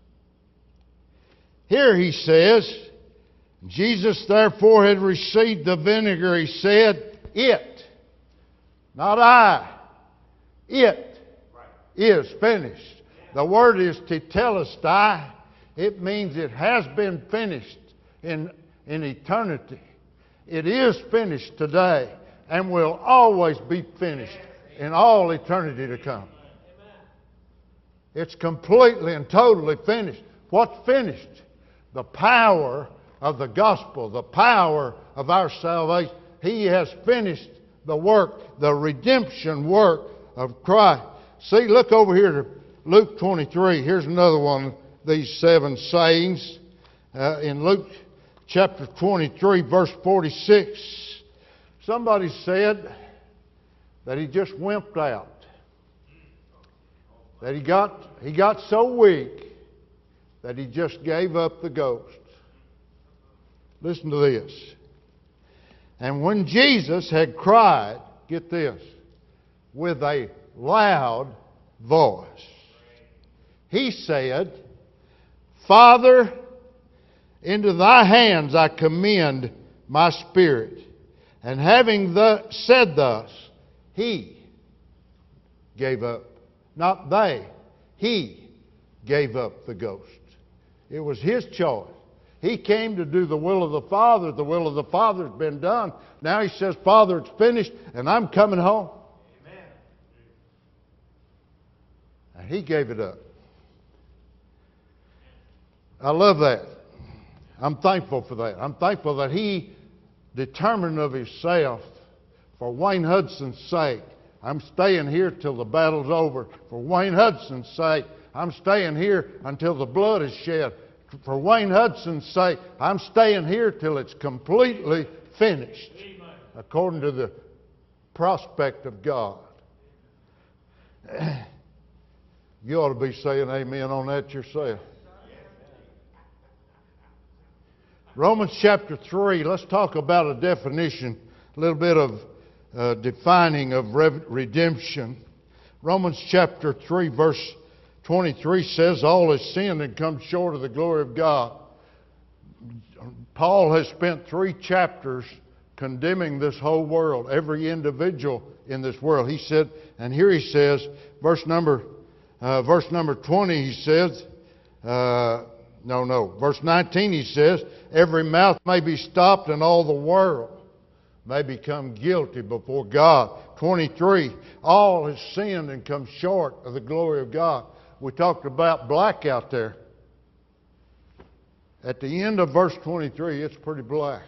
Here he says, Jesus therefore had received the vinegar. He said, it, not I, it is finished. The word is tetelestai. It means it has been finished in, in eternity. It is finished today and will always be finished in all eternity to come. It's completely and totally finished. What's finished? The power of the gospel, the power of our salvation. He has finished the work, the redemption work of Christ. See, look over here to Luke twenty-three. Here's another one of these seven sayings. Uh, in Luke chapter twenty-three, verse forty-six, somebody said that he just wimped out. That he got, he got so weak that he just gave up the ghost. Listen to this. And when Jesus had cried, get this, with a loud voice, he said, Father, into thy hands I commend my spirit. And having the, said thus, he gave up. Not they. He gave up the ghost. It was his choice. He came to do the will of the Father. The will of the Father has been done. Now he says, Father, it's finished, and I'm coming home. Amen. And he gave it up. I love that. I'm thankful for that. I'm thankful that he determined of himself for Wayne Hudson's sake. I'm staying here till the battle's over. For Wayne Hudson's sake, I'm staying here until the blood is shed. For Wayne Hudson's sake, I'm staying here till it's completely finished. According to the prospect of God. You ought to be saying amen on that yourself. Romans chapter three, let's talk about a definition, a little bit of uh, defining of re- redemption. Romans chapter three, verse twenty-three says, all has sinned and come short of the glory of God. Paul has spent three chapters condemning this whole world, every individual in this world. He said, and here he says, verse number, uh, verse number twenty, he says, uh, no, no, verse nineteen, he says, every mouth may be stopped and all the world may become guilty before God. twenty-three, all has sinned and come short of the glory of God. We talked about black out there. At the end of verse twenty-three, it's pretty black.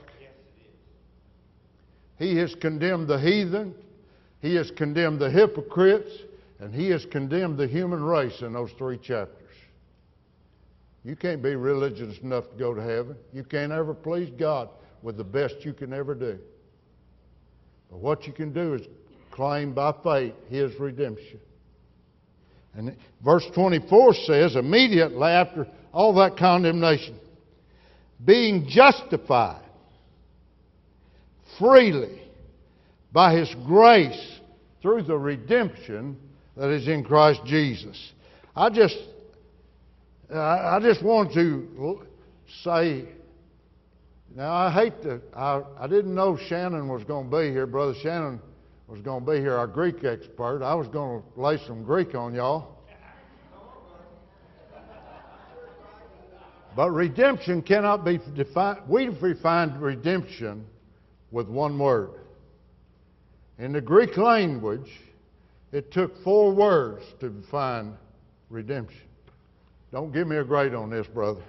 He has condemned the heathen, he has condemned the hypocrites, and he has condemned the human race in those three chapters. You can't be religious enough to go to heaven. You can't ever please God with the best you can ever do. But what you can do is claim by faith His redemption. And verse twenty-four says, immediately after all that condemnation, being justified freely by His grace through the redemption that is in Christ Jesus. I just, I just want to say, now I hate to, I, I didn't know Shannon was going to be here. Brother Shannon was going to be here, our Greek expert. I was going to lay some Greek on y'all. But redemption cannot be defined. We've defined redemption with one word. In the Greek language, it took four words to define redemption. Don't give me a grade on this, brother.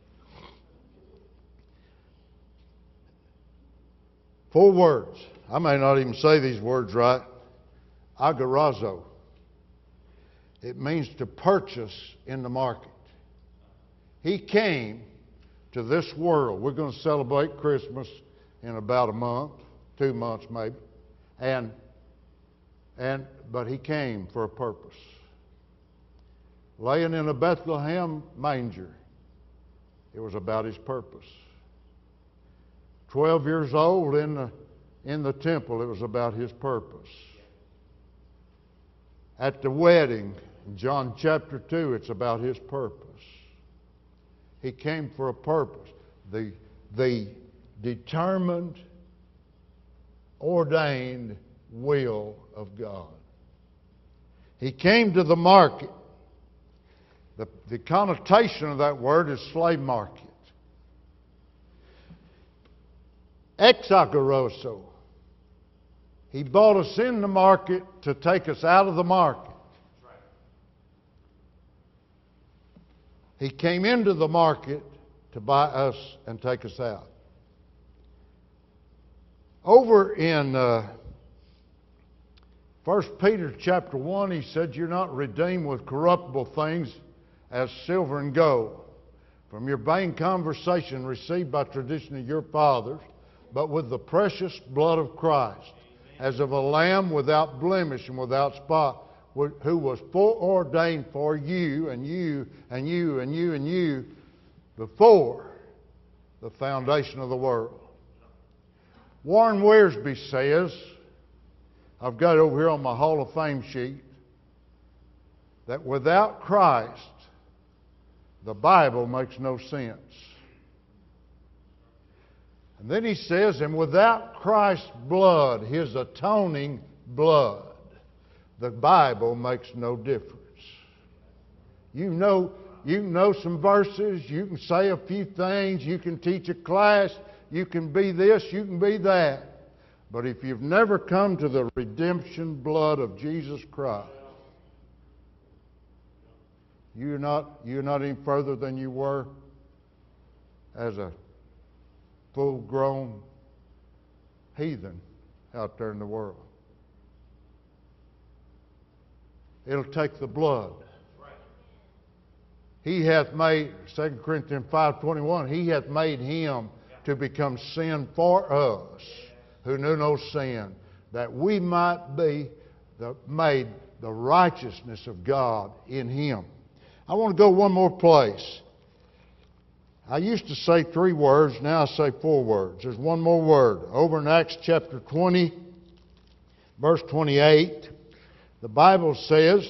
Four words. I may not even say these words right. Agorazo. It means to purchase in the market. He came to this world. We're going to celebrate Christmas in about a month, two months maybe. And, and, but He came for a purpose. Laying in a Bethlehem manger, it was about His purpose. Twelve years old in the, in the temple, it was about His purpose. At the wedding, in John chapter two, it's about His purpose. He came for a purpose. The, the determined, ordained will of God. He came to the market. The, the connotation of that word is slave market. Exagoroso. He bought us in the market to take us out of the market. He came into the market to buy us and take us out. Over in uh, First Peter chapter one, he said, you're not redeemed with corruptible things as silver and gold from your vain conversation received by tradition of your fathers, but with the precious blood of Christ, as of a lamb without blemish and without spot, who was foreordained for you and you and you and you and you before the foundation of the world. Warren Wiersbe says, I've got it over here on my Hall of Fame sheet, that without Christ, the Bible makes no sense. And then he says, and without Christ's blood, His atoning blood, the Bible makes no difference. You know, you know some verses, you can say a few things, you can teach a class, you can be this, you can be that. But if you've never come to the redemption blood of Jesus Christ, you're not, you're not any further than you were as a full-grown heathen out there in the world. It'll take the blood. He hath made, Second Corinthians five twenty-one, He hath made Him to become sin for us, who knew no sin, that we might be the, made the righteousness of God in Him. I want to go one more place. I used to say three words, now I say four words. There's one more word. Over in Acts chapter twenty, verse twenty-eight, the Bible says,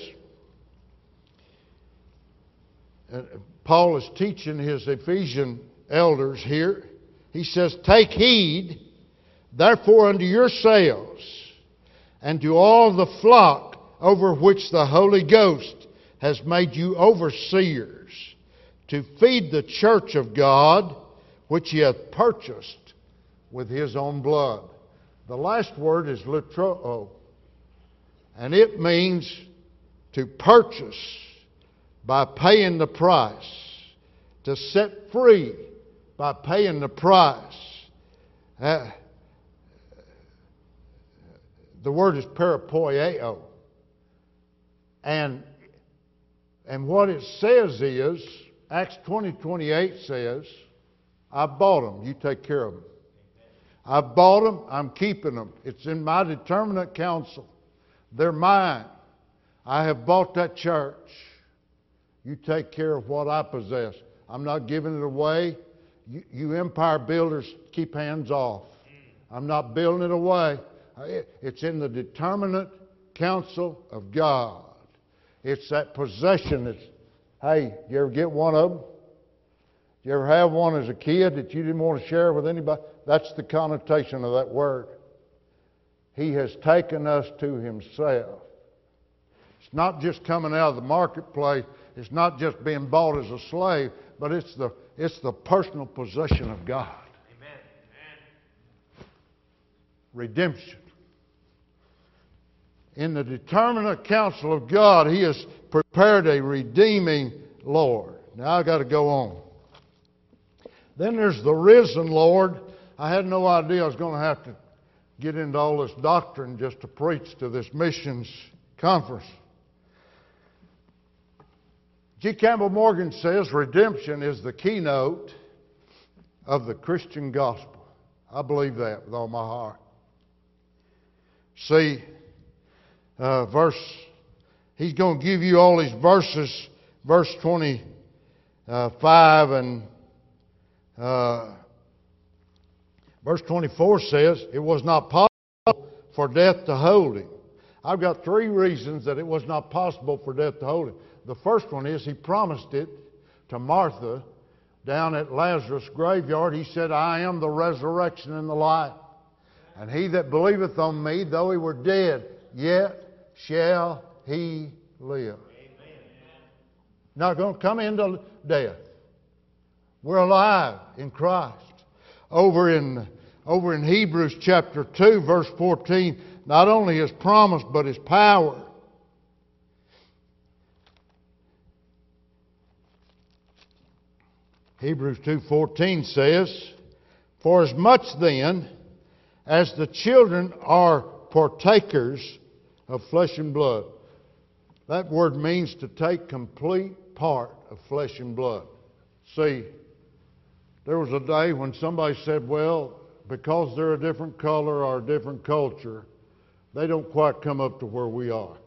uh, Paul is teaching his Ephesian elders here. He says, "Take heed, therefore, unto yourselves, and to all the flock over which the Holy Ghost has made you overseers, to feed the church of God, which He hath purchased with His own blood." The last word is litroo, and it means to purchase by paying the price, to set free by paying the price. Uh, the word is parapoieo. And, and what it says is, Acts twenty twenty-eight says, "I bought them, you take care of them. I bought them, I'm keeping them. It's in my determinate counsel. They're mine. I have bought that church. You take care of what I possess. I'm not giving it away. You, you empire builders, keep hands off. I'm not building it away. It's in the determinate counsel of God. It's that possession that's, hey, you ever get one of them? You ever have one as a kid that you didn't want to share with anybody? That's the connotation of that word. He has taken us to Himself. It's not just coming out of the marketplace. It's not just being bought as a slave, but it's the, it's the personal possession of God. Amen. Redemption. In the determinate counsel of God, He has prepared a redeeming Lord. Now I've got to go on. Then there's the risen Lord. I had no idea I was going to have to get into all this doctrine just to preach to this missions conference. G. Campbell Morgan says redemption is the keynote of the Christian gospel. I believe that with all my heart. See, uh, verse, he's going to give you all these verses, verse twenty-five and uh, verse twenty-four says, "It was not possible for death to hold Him." I've got three reasons that it was not possible for death to hold Him. The first one is He promised it to Martha down at Lazarus' graveyard. He said, "I am the resurrection and the life. And he that believeth on me, though he were dead, yet shall he live." Amen. Not going to come into death. We're alive in Christ. Over in, over in Hebrews chapter two, verse fourteen, not only His promise, but His power. Hebrews two fourteen says, "For as much then as the children are partakers of flesh and blood." That word means to take complete part of flesh and blood. See, there was a day when somebody said, well, because they're a different color or a different culture, they don't quite come up to where we are.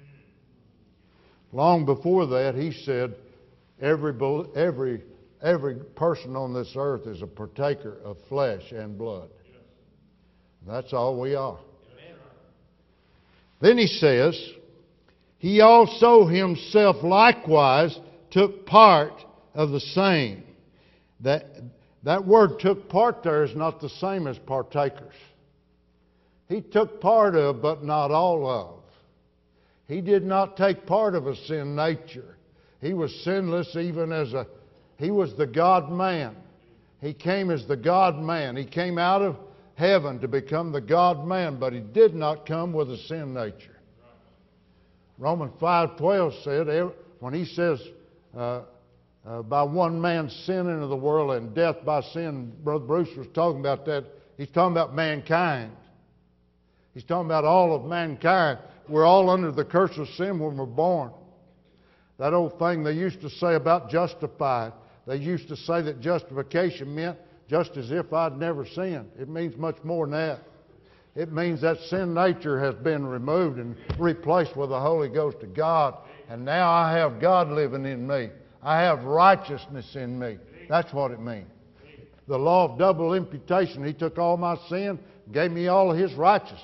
Long before that, he said, every, every, every person on this earth is a partaker of flesh and blood. That's all we are. Amen. Then he says, He also Himself likewise took part of the same. That, that word took part there is not the same as partakers. He took part of, but not all of. He did not take part of a sin nature. He was sinless even as a, He was the God-man. He came as the God-man. He came out of heaven to become the God-man, but He did not come with a sin nature. Romans five twelve said, when he says, uh, uh, by one man's sin into the world and death by sin, Brother Bruce was talking about that. He's talking about mankind. He's talking about all of mankind. We're all under the curse of sin when we're born. That old thing they used to say about justified. They used to say that justification meant just as if I'd never sinned. It means much more than that. It means that sin nature has been removed and replaced with the Holy Ghost of God. And now I have God living in me. I have righteousness in me. That's what it means. The law of double imputation. He took all my sin, gave me all of His righteousness.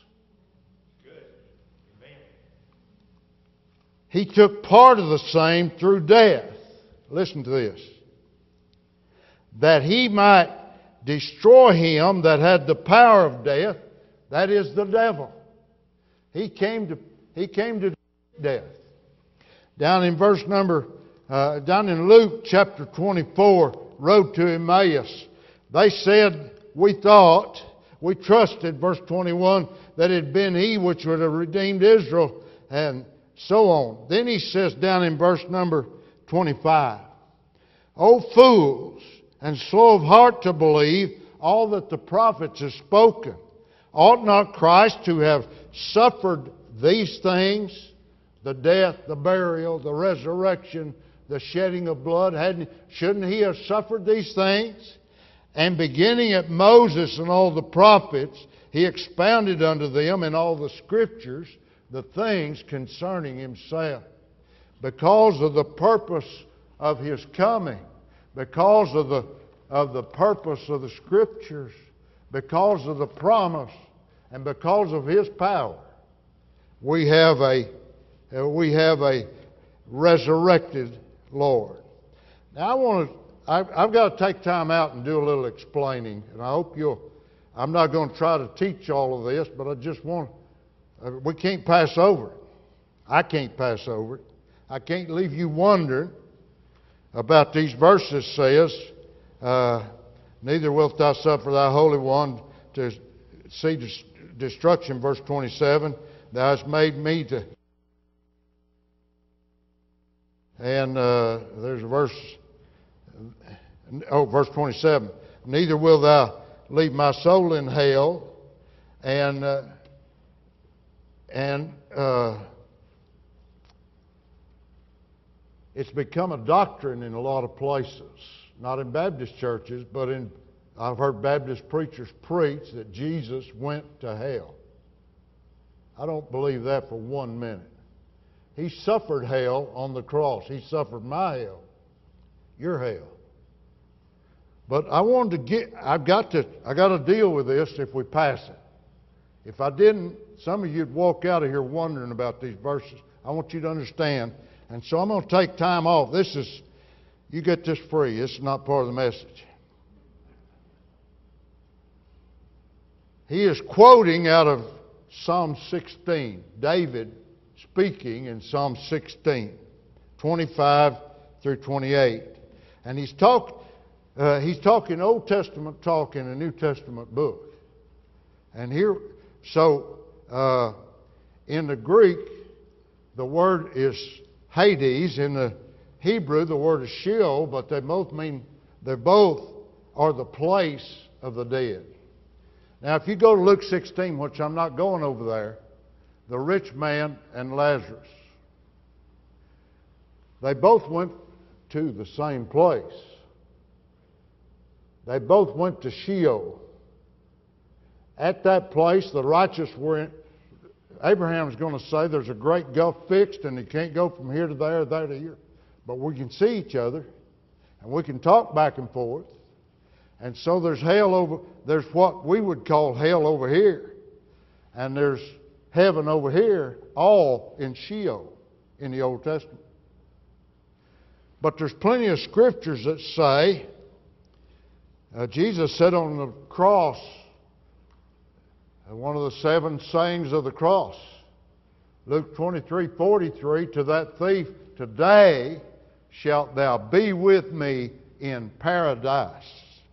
He took part of the same through death. Listen to this. That He might destroy him that had the power of death, that is the devil. He came to he came to death. Down in verse number, uh, down in Luke chapter twenty-four, road to Emmaus. They said, we thought, we trusted, verse twenty-one, that it had been He which would have redeemed Israel, and so on. Then he says down in verse number twenty-five, O fools, and slow of heart to believe all that the prophets have spoken. Ought not Christ to have suffered these things, the death, the burial, the resurrection, the shedding of blood? Hadn't, shouldn't He have suffered these things? And beginning at Moses and all the prophets, He expounded unto them in all the Scriptures the things concerning Himself. Because of the purpose of His coming, because of the, of the purpose of the Scriptures, because of the promise, and because of His power, we have a, we have a resurrected Lord. Now I want to, I've, I've got to take time out and do a little explaining, and I hope you'll, I'm not going to try to teach all of this, but I just want, we can't pass over it. I can't pass over it. I can't leave you wondering about these verses. Says, uh, neither wilt thou suffer thy Holy One to see des- destruction, verse twenty-seven. Thou hast made me to... And uh, there's a verse, oh, verse twenty-seven. Neither will thou leave my soul in hell, and... Uh, And uh, it's become a doctrine in a lot of places. Not in Baptist churches, but in, I've heard Baptist preachers preach that Jesus went to hell. I don't believe that for one minute. He suffered hell on the cross. He suffered my hell, your hell. But I wanted to get, I've got to, I got to deal with this if we pass it. If I didn't, some of you would walk out of here wondering about these verses. I want you to understand. And so I'm going to take time off. This is, you get this free. This is not part of the message. He is quoting out of Psalm sixteen. David speaking in Psalm sixteen, twenty-five through twenty-eight. And he's, talk, uh, he's talking Old Testament talk in a New Testament book. And here... So, uh, in the Greek, the word is Hades. In the Hebrew, the word is Sheol, but they both mean, they both are the place of the dead. Now, if you go to Luke sixteen, which I'm not going over there, the rich man and Lazarus, they both went to the same place. They both went to Sheol. At that place, the righteous were in. Abraham's going to say there's a great gulf fixed and you can't go from here to there, there to here. But we can see each other and we can talk back and forth. And so there's hell over, there's what we would call hell over here. And there's heaven over here, all in Sheol in the Old Testament. But there's plenty of scriptures that say, uh, Jesus said on the cross, one of the seven sayings of the cross, Luke twenty-three forty-three, to that thief, today shalt thou be with me in paradise.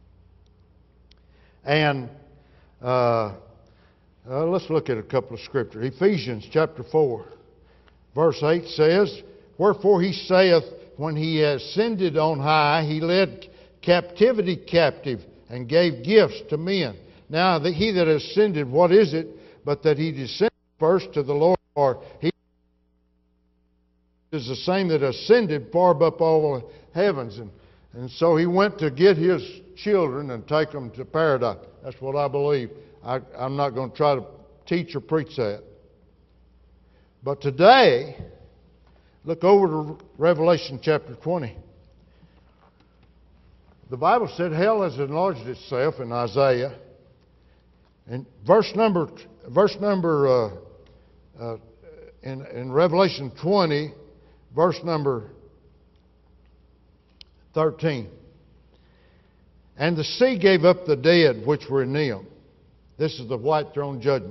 And uh, uh, let's look at a couple of scriptures. Ephesians chapter four, verse eight says, Wherefore he saith, when he ascended on high, he led captivity captive and gave gifts to men. Now, the, he that ascended, what is it? But that he descended first to the Lord, or he is the same that ascended far above all the heavens. And, and so he went to get his children and take them to paradise. That's what I believe. I, I'm not going to try to teach or preach that. But today, look over to Revelation chapter twenty. The Bible said hell has enlarged itself in Isaiah. And verse number, verse number uh, uh, in, in Revelation twenty, verse number thirteen. And the sea gave up the dead which were in them. This is the white throne judgment.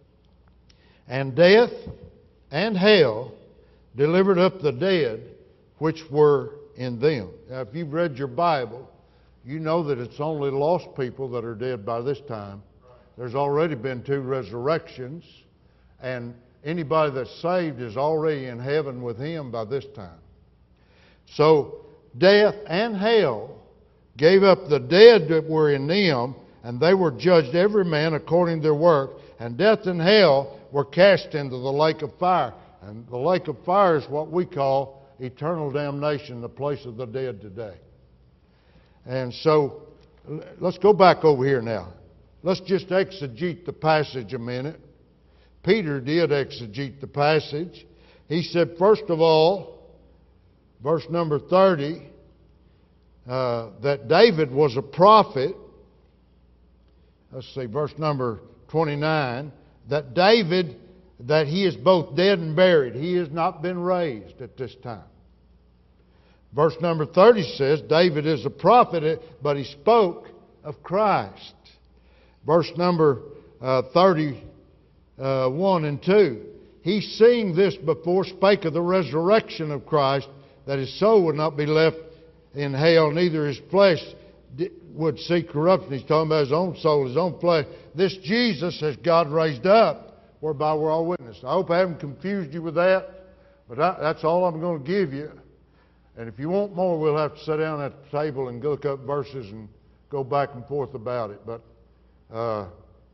And death and hell delivered up the dead which were in them. Now, if you've read your Bible, you know that it's only lost people that are dead by this time. There's already been two resurrections, and anybody that's saved is already in heaven with Him by this time. So, death and hell gave up the dead that were in them, and they were judged every man according to their work. And death and hell were cast into the lake of fire. And the lake of fire is what we call eternal damnation, the place of the dead today. And so, let's go back over here now. Let's just exegete the passage a minute. Peter did exegete the passage. He said, first of all, verse number thirty, uh, that David was a prophet. Let's see, verse number twenty-nine, that David, that he is both dead and buried. He has not been raised at this time. Verse number thirty says, David is a prophet, but he spoke of Christ. Verse number uh, thirty-one and two, he seeing this before spake of the resurrection of Christ, that his soul would not be left in hell, neither his flesh would see corruption. He's talking about his own soul, his own flesh. This Jesus has God raised up, whereby we're all witnesses. I hope I haven't confused you with that, but I, that's all I'm going to give you. And if you want more, we'll have to sit down at the table and look up verses and go back and forth about it. But uh,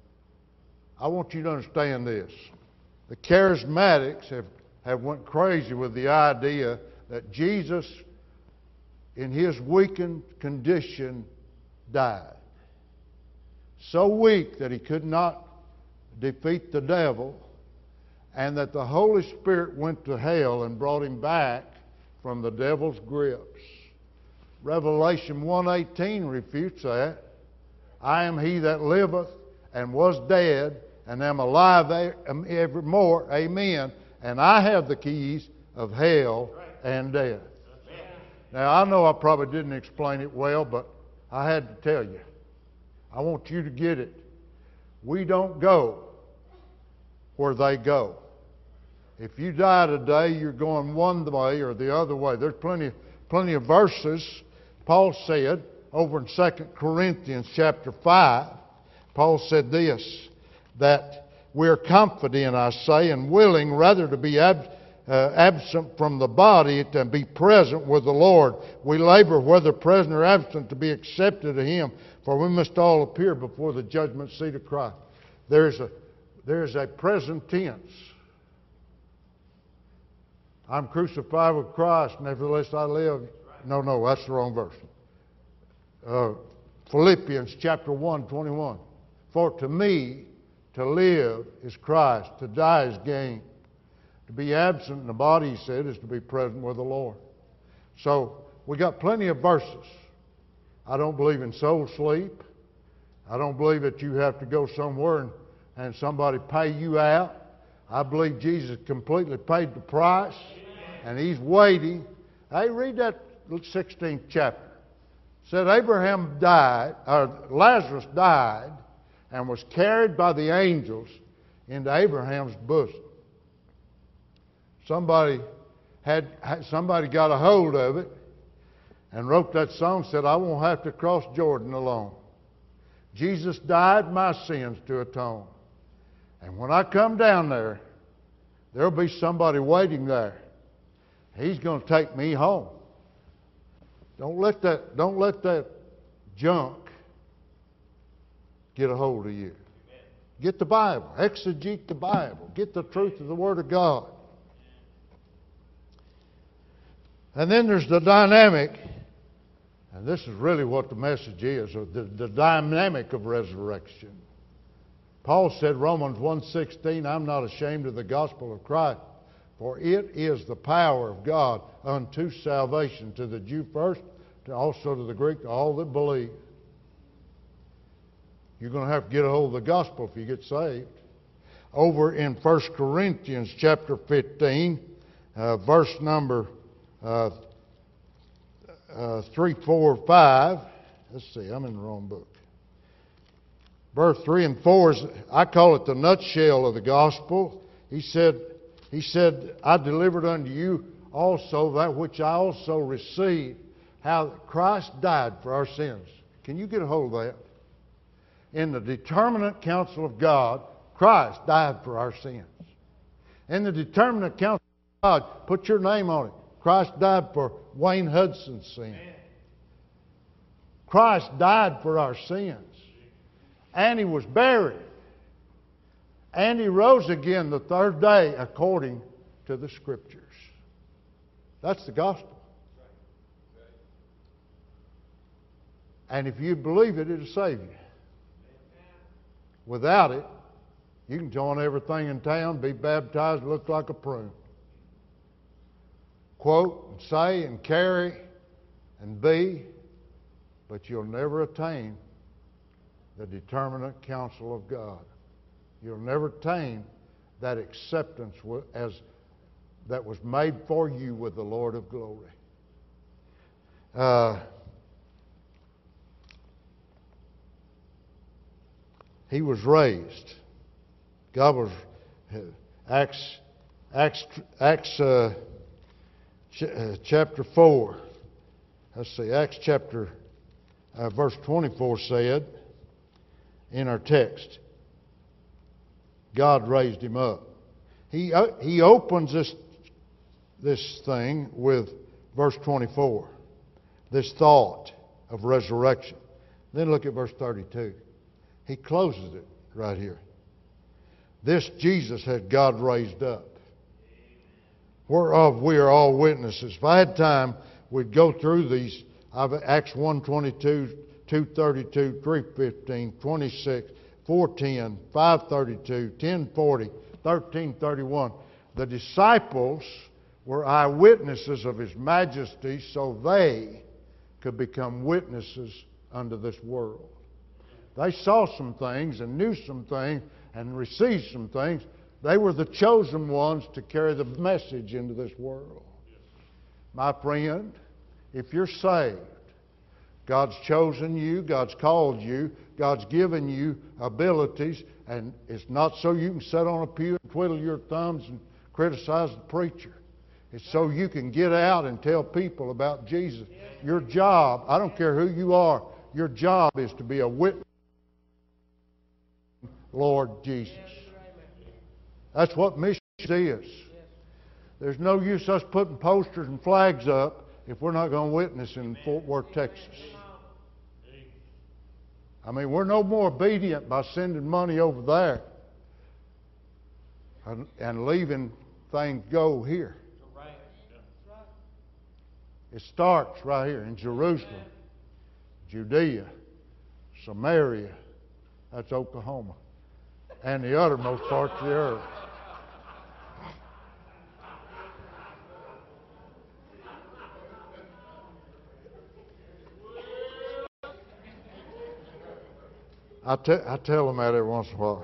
I want you to understand this. The charismatics have, have went crazy with the idea that Jesus, in His weakened condition, died. So weak that He could not defeat the devil, and that the Holy Spirit went to hell and brought Him back from the devil's grips. Revelation one eighteen refutes that. I am He that liveth and was dead and am alive evermore. Amen. And I have the keys of hell and death. Now, I know I probably didn't explain it well, but I had to tell you. I want you to get it. We don't go where they go. If you die today, you're going one way or the other way. There's plenty, plenty of verses. Paul said over in Second Corinthians chapter five, Paul said this, that we're confident, I say, and willing rather to be ab- uh, absent from the body than be present with the Lord. We labor, whether present or absent, to be accepted of Him, for we must all appear before the judgment seat of Christ. There's a, there's a present tense. I'm crucified with Christ, nevertheless I live. No, no, that's the wrong verse. Uh, Philippians chapter one, twenty-one. For to me, to live is Christ, to die is gain. To be absent in the body, he said, is to be present with the Lord. So, we got plenty of verses. I don't believe in soul sleep. I don't believe that you have to go somewhere and, and somebody pay you out. I believe Jesus completely paid the price, and He's waiting. Hey, read that sixteenth chapter. It said Abraham died, or Lazarus died, and was carried by the angels into Abraham's bosom. Somebody had somebody got a hold of it and wrote that song, said, I won't have to cross Jordan alone. Jesus died my sins to atone. And when I come down there, there'll be somebody waiting there. He's going to take me home. Don't let that, don't let that junk get a hold of you. Get the Bible. Exegete the Bible. Get the truth of the Word of God. And then there's the dynamic, and this is really what the message is, or the, the dynamic of resurrection. Paul said, Romans one sixteen, I'm not ashamed of the gospel of Christ, for it is the power of God unto salvation, to the Jew first, to also to the Greek, to all that believe. You're going to have to get a hold of the gospel if you get saved. Over in First Corinthians chapter fifteen, uh, verse number uh, uh, three, four, five. Let's see, I'm in the wrong book. Verse three and four is, I call it the nutshell of the gospel. He said, He said, I delivered unto you also that which I also received, how Christ died for our sins. Can you get a hold of that? In the determinate counsel of God, Christ died for our sins. In the determinate counsel of God, put your name on it. Christ died for Wayne Hudson's sin. Christ died for our sins. And He was buried. And He rose again the third day according to the Scriptures. That's the gospel. And if you believe it, it'll save you. Without it, you can join everything in town, be baptized, look like a prune. Quote and say and carry and be, but you'll never attain the determinate counsel of God. You'll never attain that acceptance as that was made for you with the Lord of glory. Uh, he was raised. God was Acts Acts Acts uh, ch- uh, chapter four. Let's see, Acts chapter uh, verse twenty-four said in our text, God raised Him up. He uh, he opens this this thing with verse twenty-four, this thought of resurrection. Then look at verse thirty-two. He closes it right here. This Jesus had God raised up, whereof we are all witnesses. If I had time, we'd go through these. I've Acts one twenty-two, two thirty-two, three fifteen, twenty-six, four ten, five thirty-two, ten forty, thirteen thirty-one. The disciples were eyewitnesses of His majesty, so they could become witnesses unto this world. They saw some things and knew some things and received some things. They were the chosen ones to carry the message into this world. My friend, if you're saved, God's chosen you, God's called you, God's given you abilities, and it's not so you can sit on a pew and twiddle your thumbs and criticize the preacher. It's so you can get out and tell people about Jesus. Your job, I don't care who you are, your job is to be a witness, Lord Jesus. That's what mission is. There's no use us putting posters and flags up if we're not going to witness in Fort Worth, Texas. I mean, we're no more obedient by sending money over there and, and leaving things go here. It starts right here in Jerusalem, Judea, Samaria, that's Oklahoma, and the uttermost parts of the earth. I, te- I tell them that every once in a while.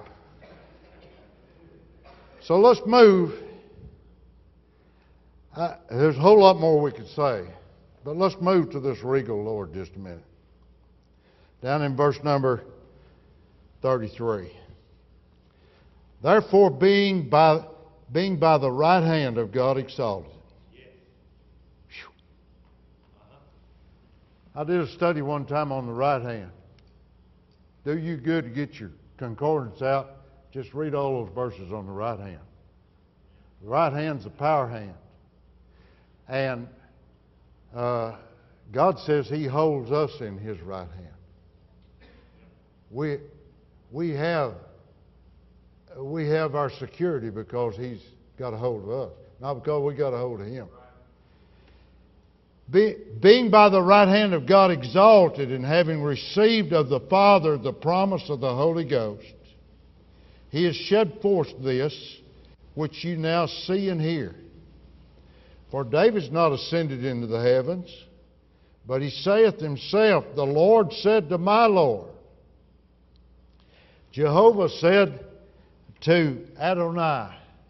So let's move. I, there's a whole lot more we could say, but let's move to this regal Lord just a minute. Down in verse number thirty-three. Therefore, being by being by the right hand of God exalted. Whew. I did a study one time on the right hand. Do you good to get your concordance out. Just read all those verses on the right hand. The right hand's the power hand. And uh, God says He holds us in His right hand. We, we, have, we have our security because He's got a hold of us, not because we got a hold of Him. Be, being by the right hand of God exalted, and having received of the Father the promise of the Holy Ghost, He has shed forth this, which you now see and hear. For David's not ascended into the heavens, but he saith himself, the Lord said to my Lord. Jehovah said to Adonai,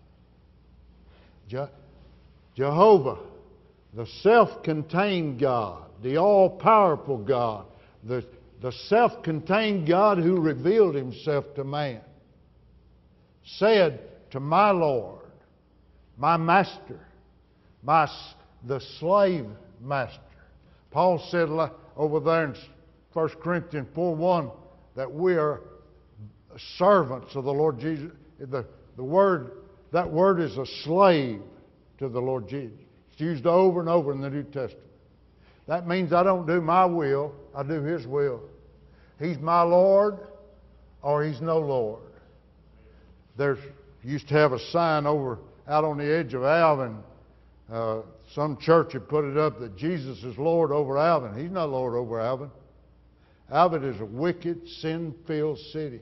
Je- Jehovah, the self-contained God, the all-powerful God, the, the self-contained God who revealed himself to man, said to my Lord, my master, my the slave master. Paul said over there in First Corinthians four one that we are servants of the Lord Jesus. The, the word, that word is a slave to the Lord Jesus. It's used over and over in the New Testament. That means I don't do my will, I do His will. He's my Lord or He's no Lord. There's used to have a sign over out on the edge of Alvin. Uh, some church had put it up that Jesus is Lord over Alvin. He's not Lord over Alvin. Alvin is a wicked, sin-filled city.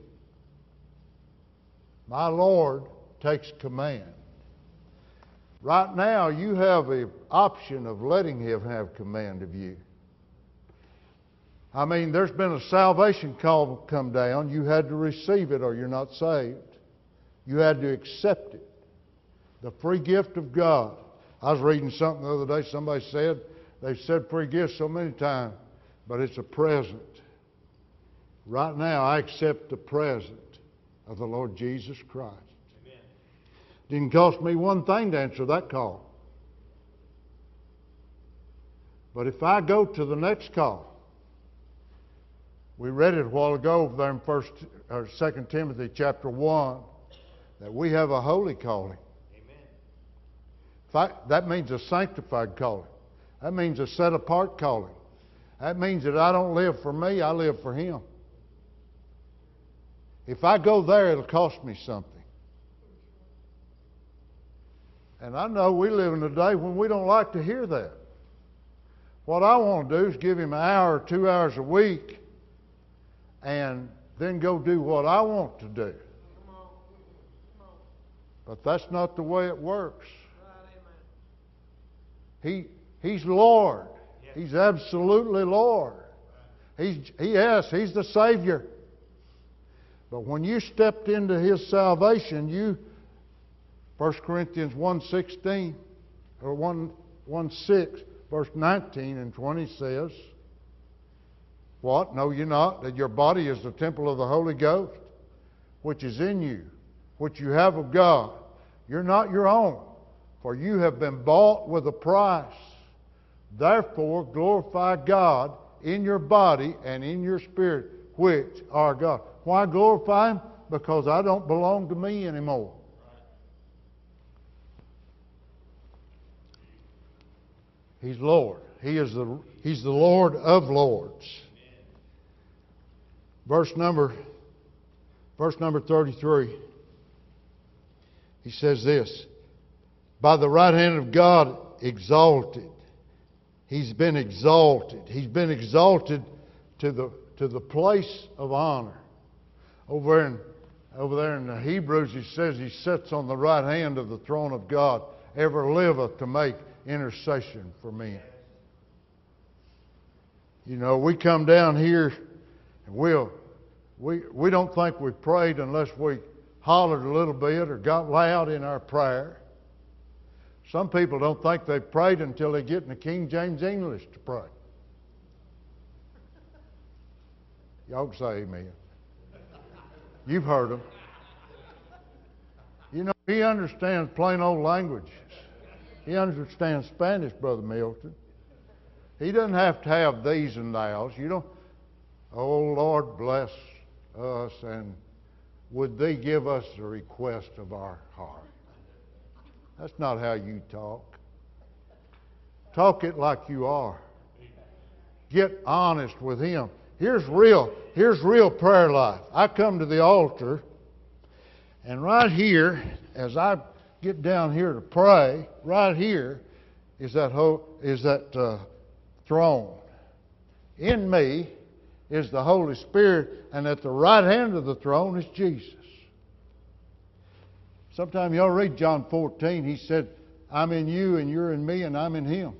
My Lord takes command. Right now, you have the option of letting Him have command of you. I mean, there's been a salvation call come down. You had to receive it or you're not saved. You had to accept it. The free gift of God. I was reading something the other day. Somebody said, they've said free gift so many times, but it's a present. Right now, I accept the present of the Lord Jesus Christ. Amen. Didn't cost me one thing to answer that call. But if I go to the next call, we read it a while ago over there in First or Second Timothy chapter one, that we have a holy calling. Amen. That means a sanctified calling. That means a set apart calling. That means that I don't live for me, I live for Him. If I go there, it'll cost me something. And I know we live in a day when we don't like to hear that. What I want to do is give Him an hour or two hours a week and then go do what I want to do. But that's not the way it works. He, he's Lord. He's absolutely Lord. He's, yes, He's the Savior. But when you stepped into His salvation, you, First Corinthians one sixteen, or one, one six, verse nineteen and twenty says, what? Know you not that your body is the temple of the Holy Ghost, which is in you, which you have of God. You're not your own, for you have been bought with a price. Therefore glorify God in your body and in your spirit, which are God. Why glorify Him? Because I don't belong to me anymore. He's Lord. He is the He's the Lord of Lords. Verse number verse number thirty-three. He says this, by the right hand of God exalted. He's been exalted. He's been exalted to the to the place of honor. Over in over there in the Hebrews, he says He sits on the right hand of the throne of God, ever liveth to make intercession for men. You know, we come down here and we'll we we don't think we've prayed unless we hollered a little bit or got loud in our prayer. Some people don't think they've prayed until they get in the King James English to pray. Y'all can say amen. You've heard them. You know, he understands plain old languages. He understands Spanish, Brother Milton. He doesn't have to have these and thous. You don't, oh Lord, bless us, and would Thee give us the request of our heart. That's not how you talk. Talk it like you are. Get honest with Him. Here's real, here's real prayer life. I come to the altar, and right here, as I get down here to pray, right here is that ho- is that uh, throne. In me is the Holy Spirit, and at the right hand of the throne is Jesus. Sometime y'all read John fourteen. He said, I'm in you and you're in me and I'm in him.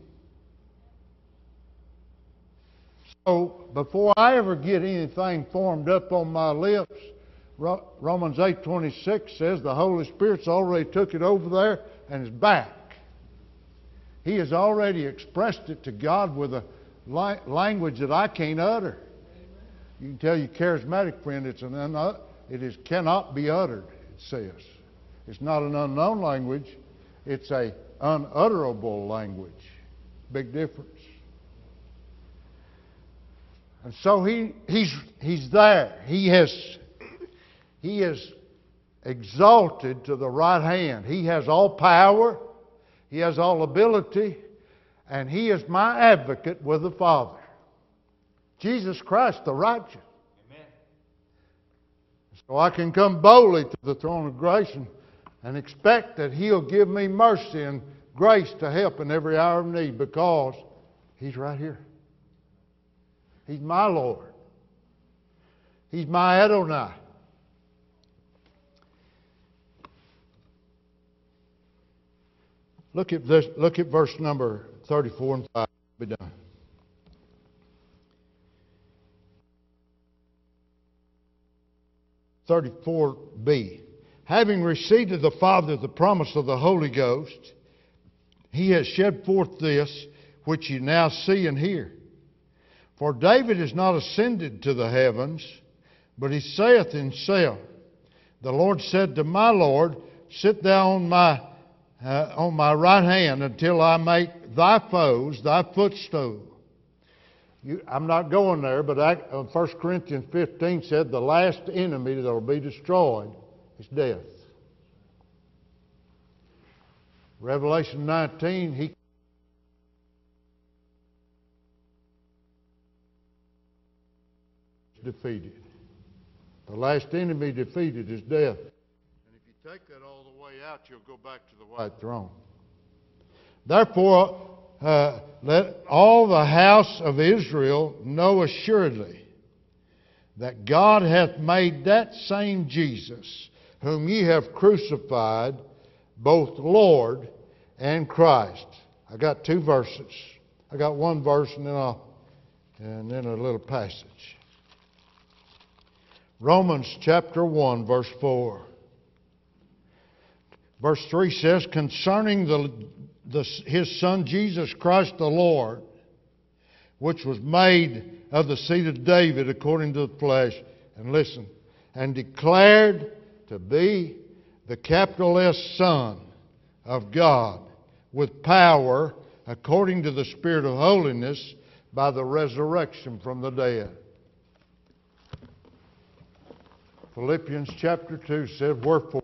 So before I ever get anything formed up on my lips, Romans eight twenty-six says the Holy Spirit's already took it over there and is back. He has already expressed it to God with a language that I can't utter. You can tell your charismatic friend it's an un- it is cannot be uttered, it says. It's not an unknown language, it's a unutterable language. Big difference. And so he he's he's there. He has he is exalted to the right hand. He has all power, he has all ability, and he is my advocate with the Father. Jesus Christ the righteous. Amen. So I can come boldly to the throne of grace and, and expect that he'll give me mercy and grace to help in every hour of need because he's right here. He's my Lord. He's my Adonai. Look at this. Look at verse number thirty-four and five. Be done. thirty-four b. Having received of the Father the promise of the Holy Ghost, he has shed forth this which you now see and hear. For David is not ascended to the heavens, but he saith himself, the Lord said to my Lord, sit thou on my, uh, on my right hand until I make thy foes thy footstool. You, I'm not going there, but I, uh, First Corinthians fifteen said the last enemy that will be destroyed is death. Revelation nineteen, he defeated. The last enemy defeated is death. And if you take that all the way out, you'll go back to the white throne. Therefore, uh, let all the house of Israel know assuredly that God hath made that same Jesus, whom ye have crucified, both Lord and Christ. I got two verses. I got one verse and then I'll, and then a little passage. Romans chapter one, verse four. Verse three says, concerning the, the, his Son Jesus Christ the Lord, which was made of the seed of David according to the flesh, and listen, and declared to be the capital S Son of God, with power according to the Spirit of holiness by the resurrection from the dead. Philippians chapter two said, wherefore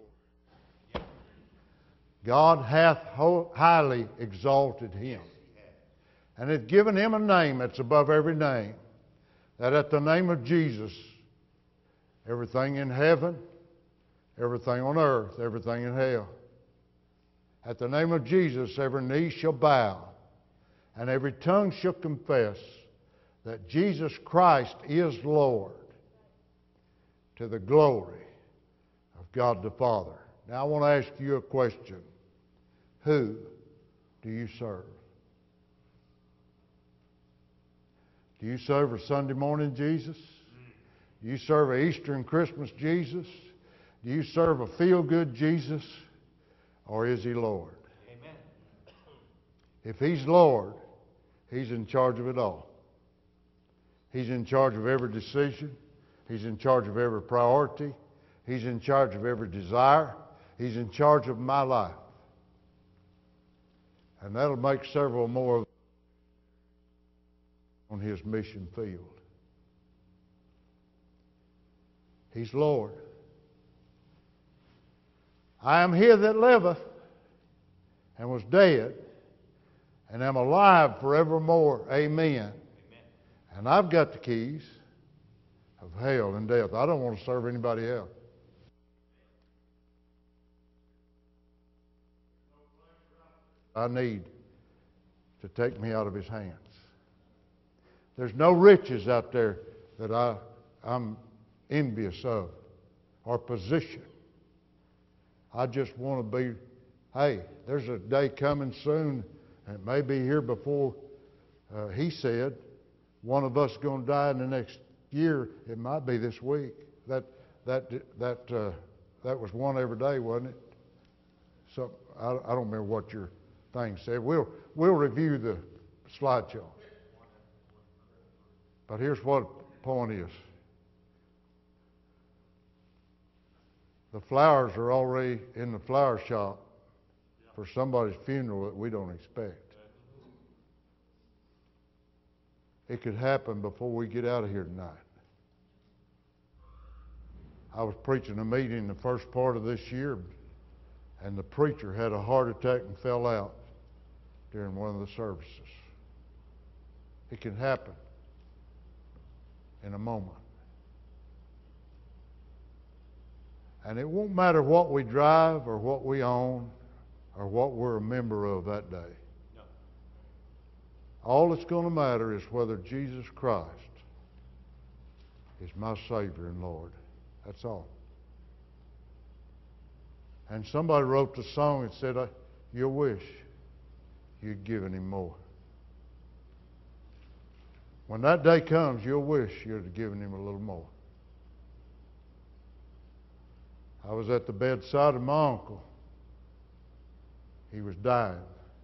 God hath highly exalted him, and hath given him a name that's above every name, that at the name of Jesus everything in heaven, everything on earth, everything in hell, at the name of Jesus every knee shall bow, and every tongue shall confess that Jesus Christ is Lord, to the glory of God the Father. Now I want to ask you a question. Who do you serve? Do you serve a Sunday morning Jesus? Do you serve an Easter and Christmas Jesus? Do you serve a feel-good Jesus? Or is he Lord? Amen. If he's Lord, he's in charge of it all. He's in charge of every decision. He's in charge of every priority. He's in charge of every desire. He's in charge of my life. And that'll make several more on his mission field. He's Lord. I am he that liveth and was dead and am alive forevermore. Amen. Amen. And I've got the keys of hell and death. I don't want to serve anybody else. I need to take me out of his hands. There's no riches out there that I, I'm envious of or position. I just want to be, hey, there's a day coming soon, and it may be here before uh, he said, one of us is going to die in the next year. It might be this week. That that that uh, that was one every day, wasn't it? So I, I don't remember what your thing said. We'll we'll review the slideshow. But here's what the point is. The flowers are already in the flower shop for somebody's funeral that we don't expect. It could happen before we get out of here tonight. I was preaching a meeting the first part of this year, and the preacher had a heart attack and fell out during one of the services. It can happen in a moment. And it won't matter what we drive or what we own or what we're a member of that day. No. All that's going to matter is whether Jesus Christ is my Savior and Lord. That's all. And somebody wrote the song and said, you wish you'd given him more. When that day comes, you'll wish you'd have given him a little more. I was at the bedside of my uncle. He was dying.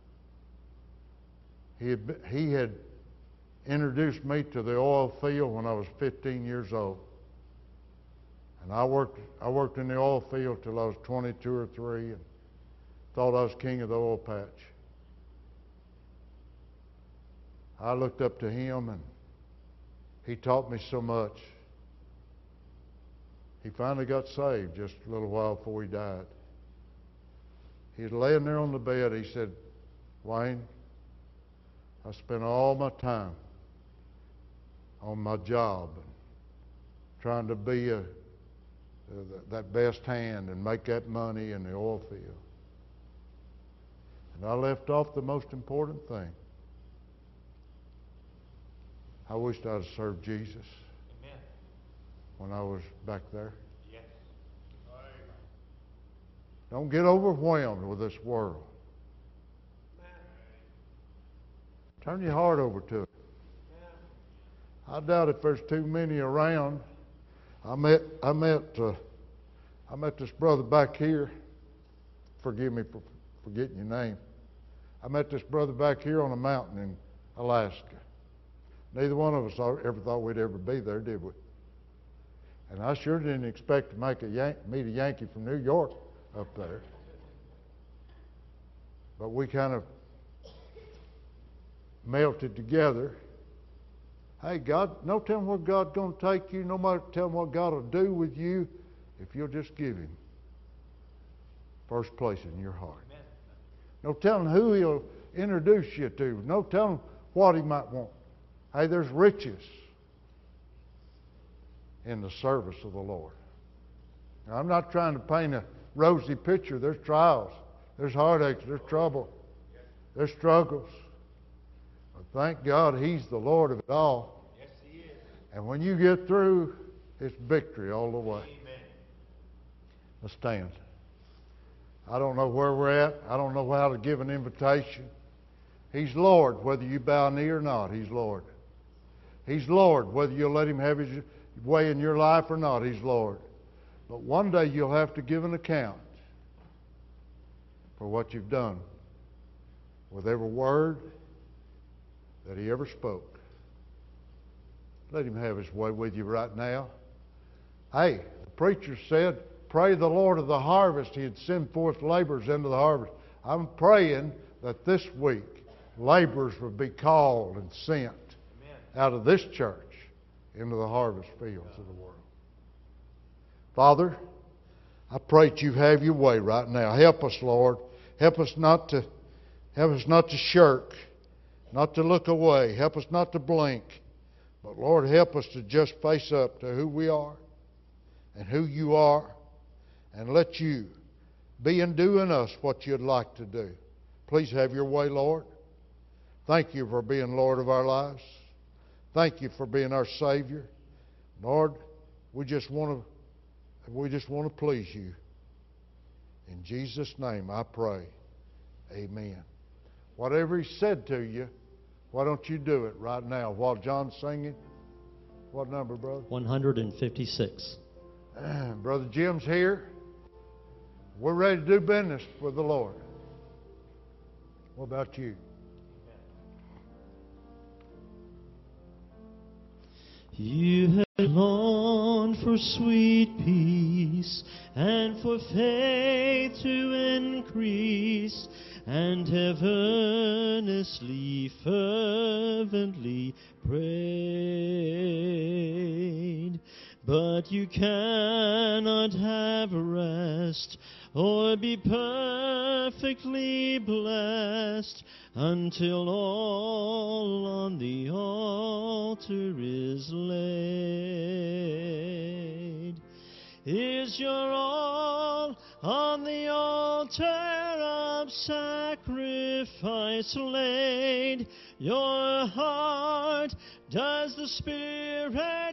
He had, he had introduced me to the oil field when I was fifteen years old. And I worked, I worked in the oil field till I was twenty-two or three and thought I was king of the oil patch. I looked up to him and he taught me so much. He finally got saved just a little while before he died. He was laying there on the bed. He said, Wayne, I spent all my time on my job and trying to be a, that best hand and make that money in the oil field. And I left off the most important thing. I wished I'd have served Jesus. Amen. When I was back there. Yes. Don't get overwhelmed with this world. Amen. Turn your heart over to it. Amen. I doubt if there's too many around. I met I met uh, I met this brother back here. Forgive me for forgetting your name. I met this brother back here on a mountain in Alaska. Neither one of us ever thought we'd ever be there, did we? And I sure didn't expect to make a Yan- meet a Yankee from New York up there. But we kind of melted together. Hey, God, no telling where God's going to take you, no matter telling what God will do with you, if you'll just give Him first place in your heart. Amen. No telling who He'll introduce you to. No telling what He might want. Hey, there's riches in the service of the Lord. Now, I'm not trying to paint a rosy picture. There's trials. There's heartaches. There's trouble. There's struggles. But thank God He's the Lord of it all. Yes, He is. And when you get through, it's victory all the way. Amen. Let's stand. I don't know where we're at. I don't know how to give an invitation. He's Lord, whether you bow a knee or not. He's Lord. He's Lord, whether you'll let Him have His way in your life or not. He's Lord. But one day you'll have to give an account for what you've done with every word that He ever spoke. Let Him have His way with you right now. Hey, the preacher said, pray the Lord of the harvest He'd send forth laborers into the harvest. I'm praying that this week laborers will be called and sent out of this church into the harvest fields of the world. Father, I pray that You have Your way right now. Help us, Lord. Help us not to help us not to shirk, not to look away. Help us not to blink. But Lord, help us to just face up to who we are and who You are, and let You be and do in us what You'd like to do. Please have Your way, Lord. Thank You for being Lord of our lives. Thank You for being our Savior. Lord, we just want to we just want to please You. In Jesus' name I pray. Amen. Whatever He said to you, why don't you do it right now while John's singing? What number, brother? one hundred fifty-six. Brother Jim's here. We're ready to do business with the Lord. What about you? You have longed for sweet peace and for faith to increase, and have earnestly, fervently prayed. But you cannot have rest or be perfectly blessed until all on the altar is laid. Is your all on the altar of sacrifice laid? Your heart does the Spirit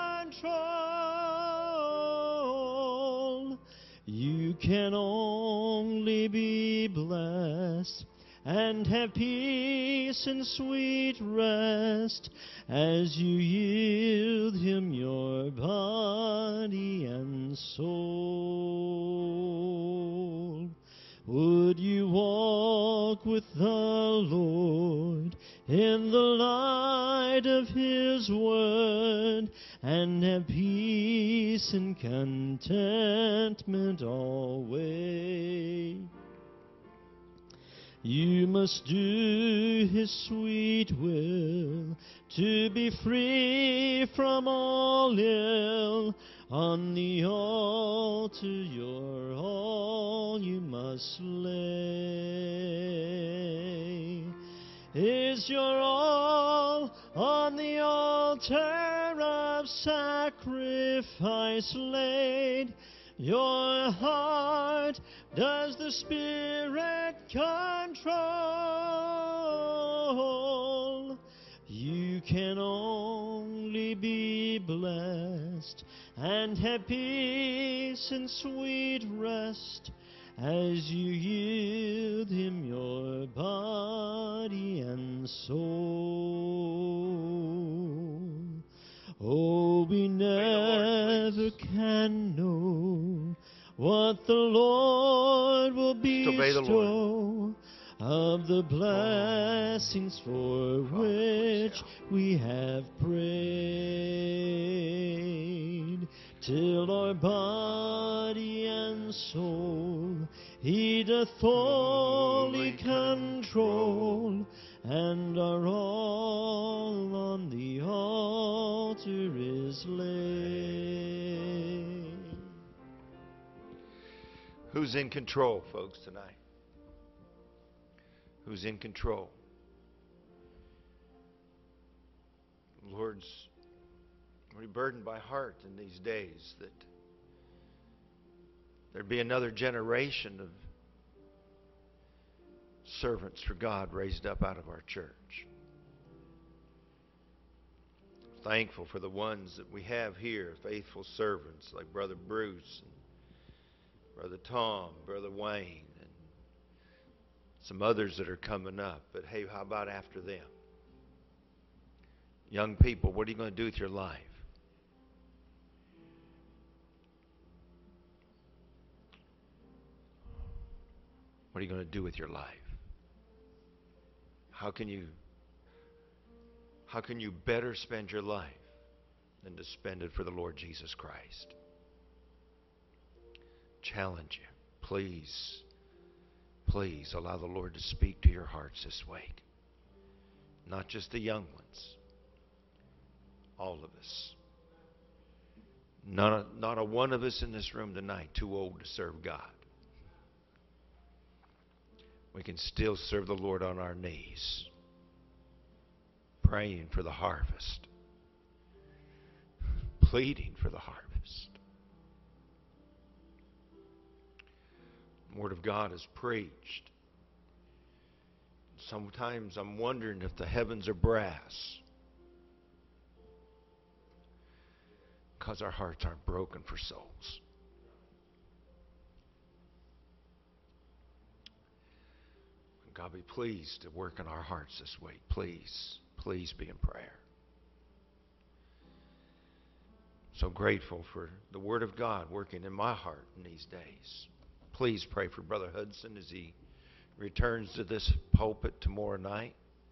control? You can only be blessed and have peace and sweet rest as you yield Him your body and soul. Would you walk with the Lord in the light of His word, and have peace and contentment always? You must do His sweet will to be free from all ill. On the altar your all you must lay. Is your all on the altar of sacrifice laid? Your heart does the Spirit control? You can only be blessed and have peace and sweet rest as you yield Him your body and soul. Oh, we never can know what the Lord will bestow of the blessings for which we have prayed, till our body and soul He doth wholly control, and our all on the altar is laid. Who's in control, folks, tonight? Who's in control? The Lord's really burdened by heart in these days that there'd be another generation of servants for God raised up out of our church. Thankful for the ones that we have here, faithful servants like Brother Bruce, and Brother Tom, Brother Wayne, and some others that are coming up. But hey, how about after them? Young people, what are you going to do with your life? What are you going to do with your life? How can you how can you better spend your life than to spend it for the Lord Jesus Christ? Challenge you. Please, please allow the Lord to speak to your hearts this week. Not just the young ones. All of us. Not a, not a one of us in this room tonight too old to serve God. We can still serve the Lord on our knees, praying for the harvest, pleading for the harvest. The Word of God is preached. Sometimes I'm wondering if the heavens are brass, because our hearts aren't broken for souls. God be pleased to work in our hearts this week. Please, please be in prayer. So grateful for the Word of God working in my heart in these days. Please pray for Brother Hudson as he returns to this pulpit tomorrow night.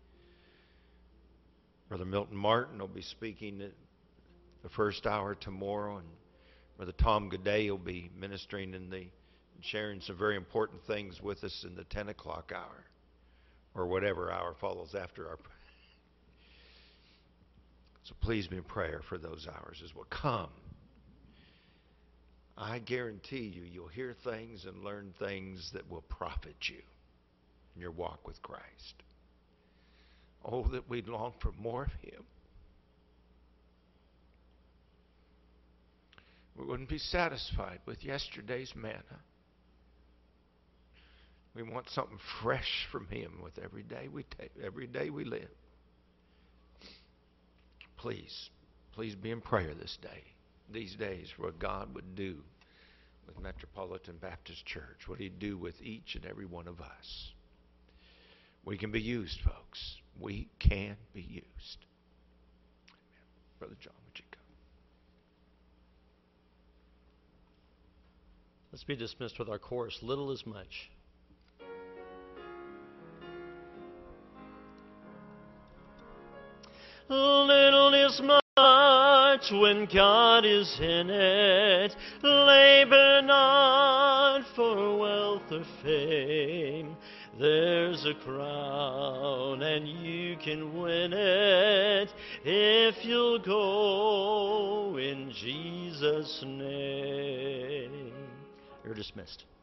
Brother Milton Martin will be speaking at the first hour tomorrow, and Brother Tom Goday will be ministering in the sharing some very important things with us in the ten o'clock hour, or whatever hour follows after our. So please be in prayer for those hours as well. Come. I guarantee you, you'll hear things and learn things that will profit you in your walk with Christ. Oh, that we long for more of Him. We wouldn't be satisfied with yesterday's manna. We want something fresh from Him with every day we take, every day we live. Please, please be in prayer this day, these days, for what God would do with Metropolitan Baptist Church, what He'd do with each and every one of us. We can be used, folks. We can be used. Amen. Brother John, would you come? Let's be dismissed with our chorus, Little is Much. Little is much when God is in it. Labor not for wealth or fame. There's a crown and you can win it if you'll go in Jesus' name. You're dismissed.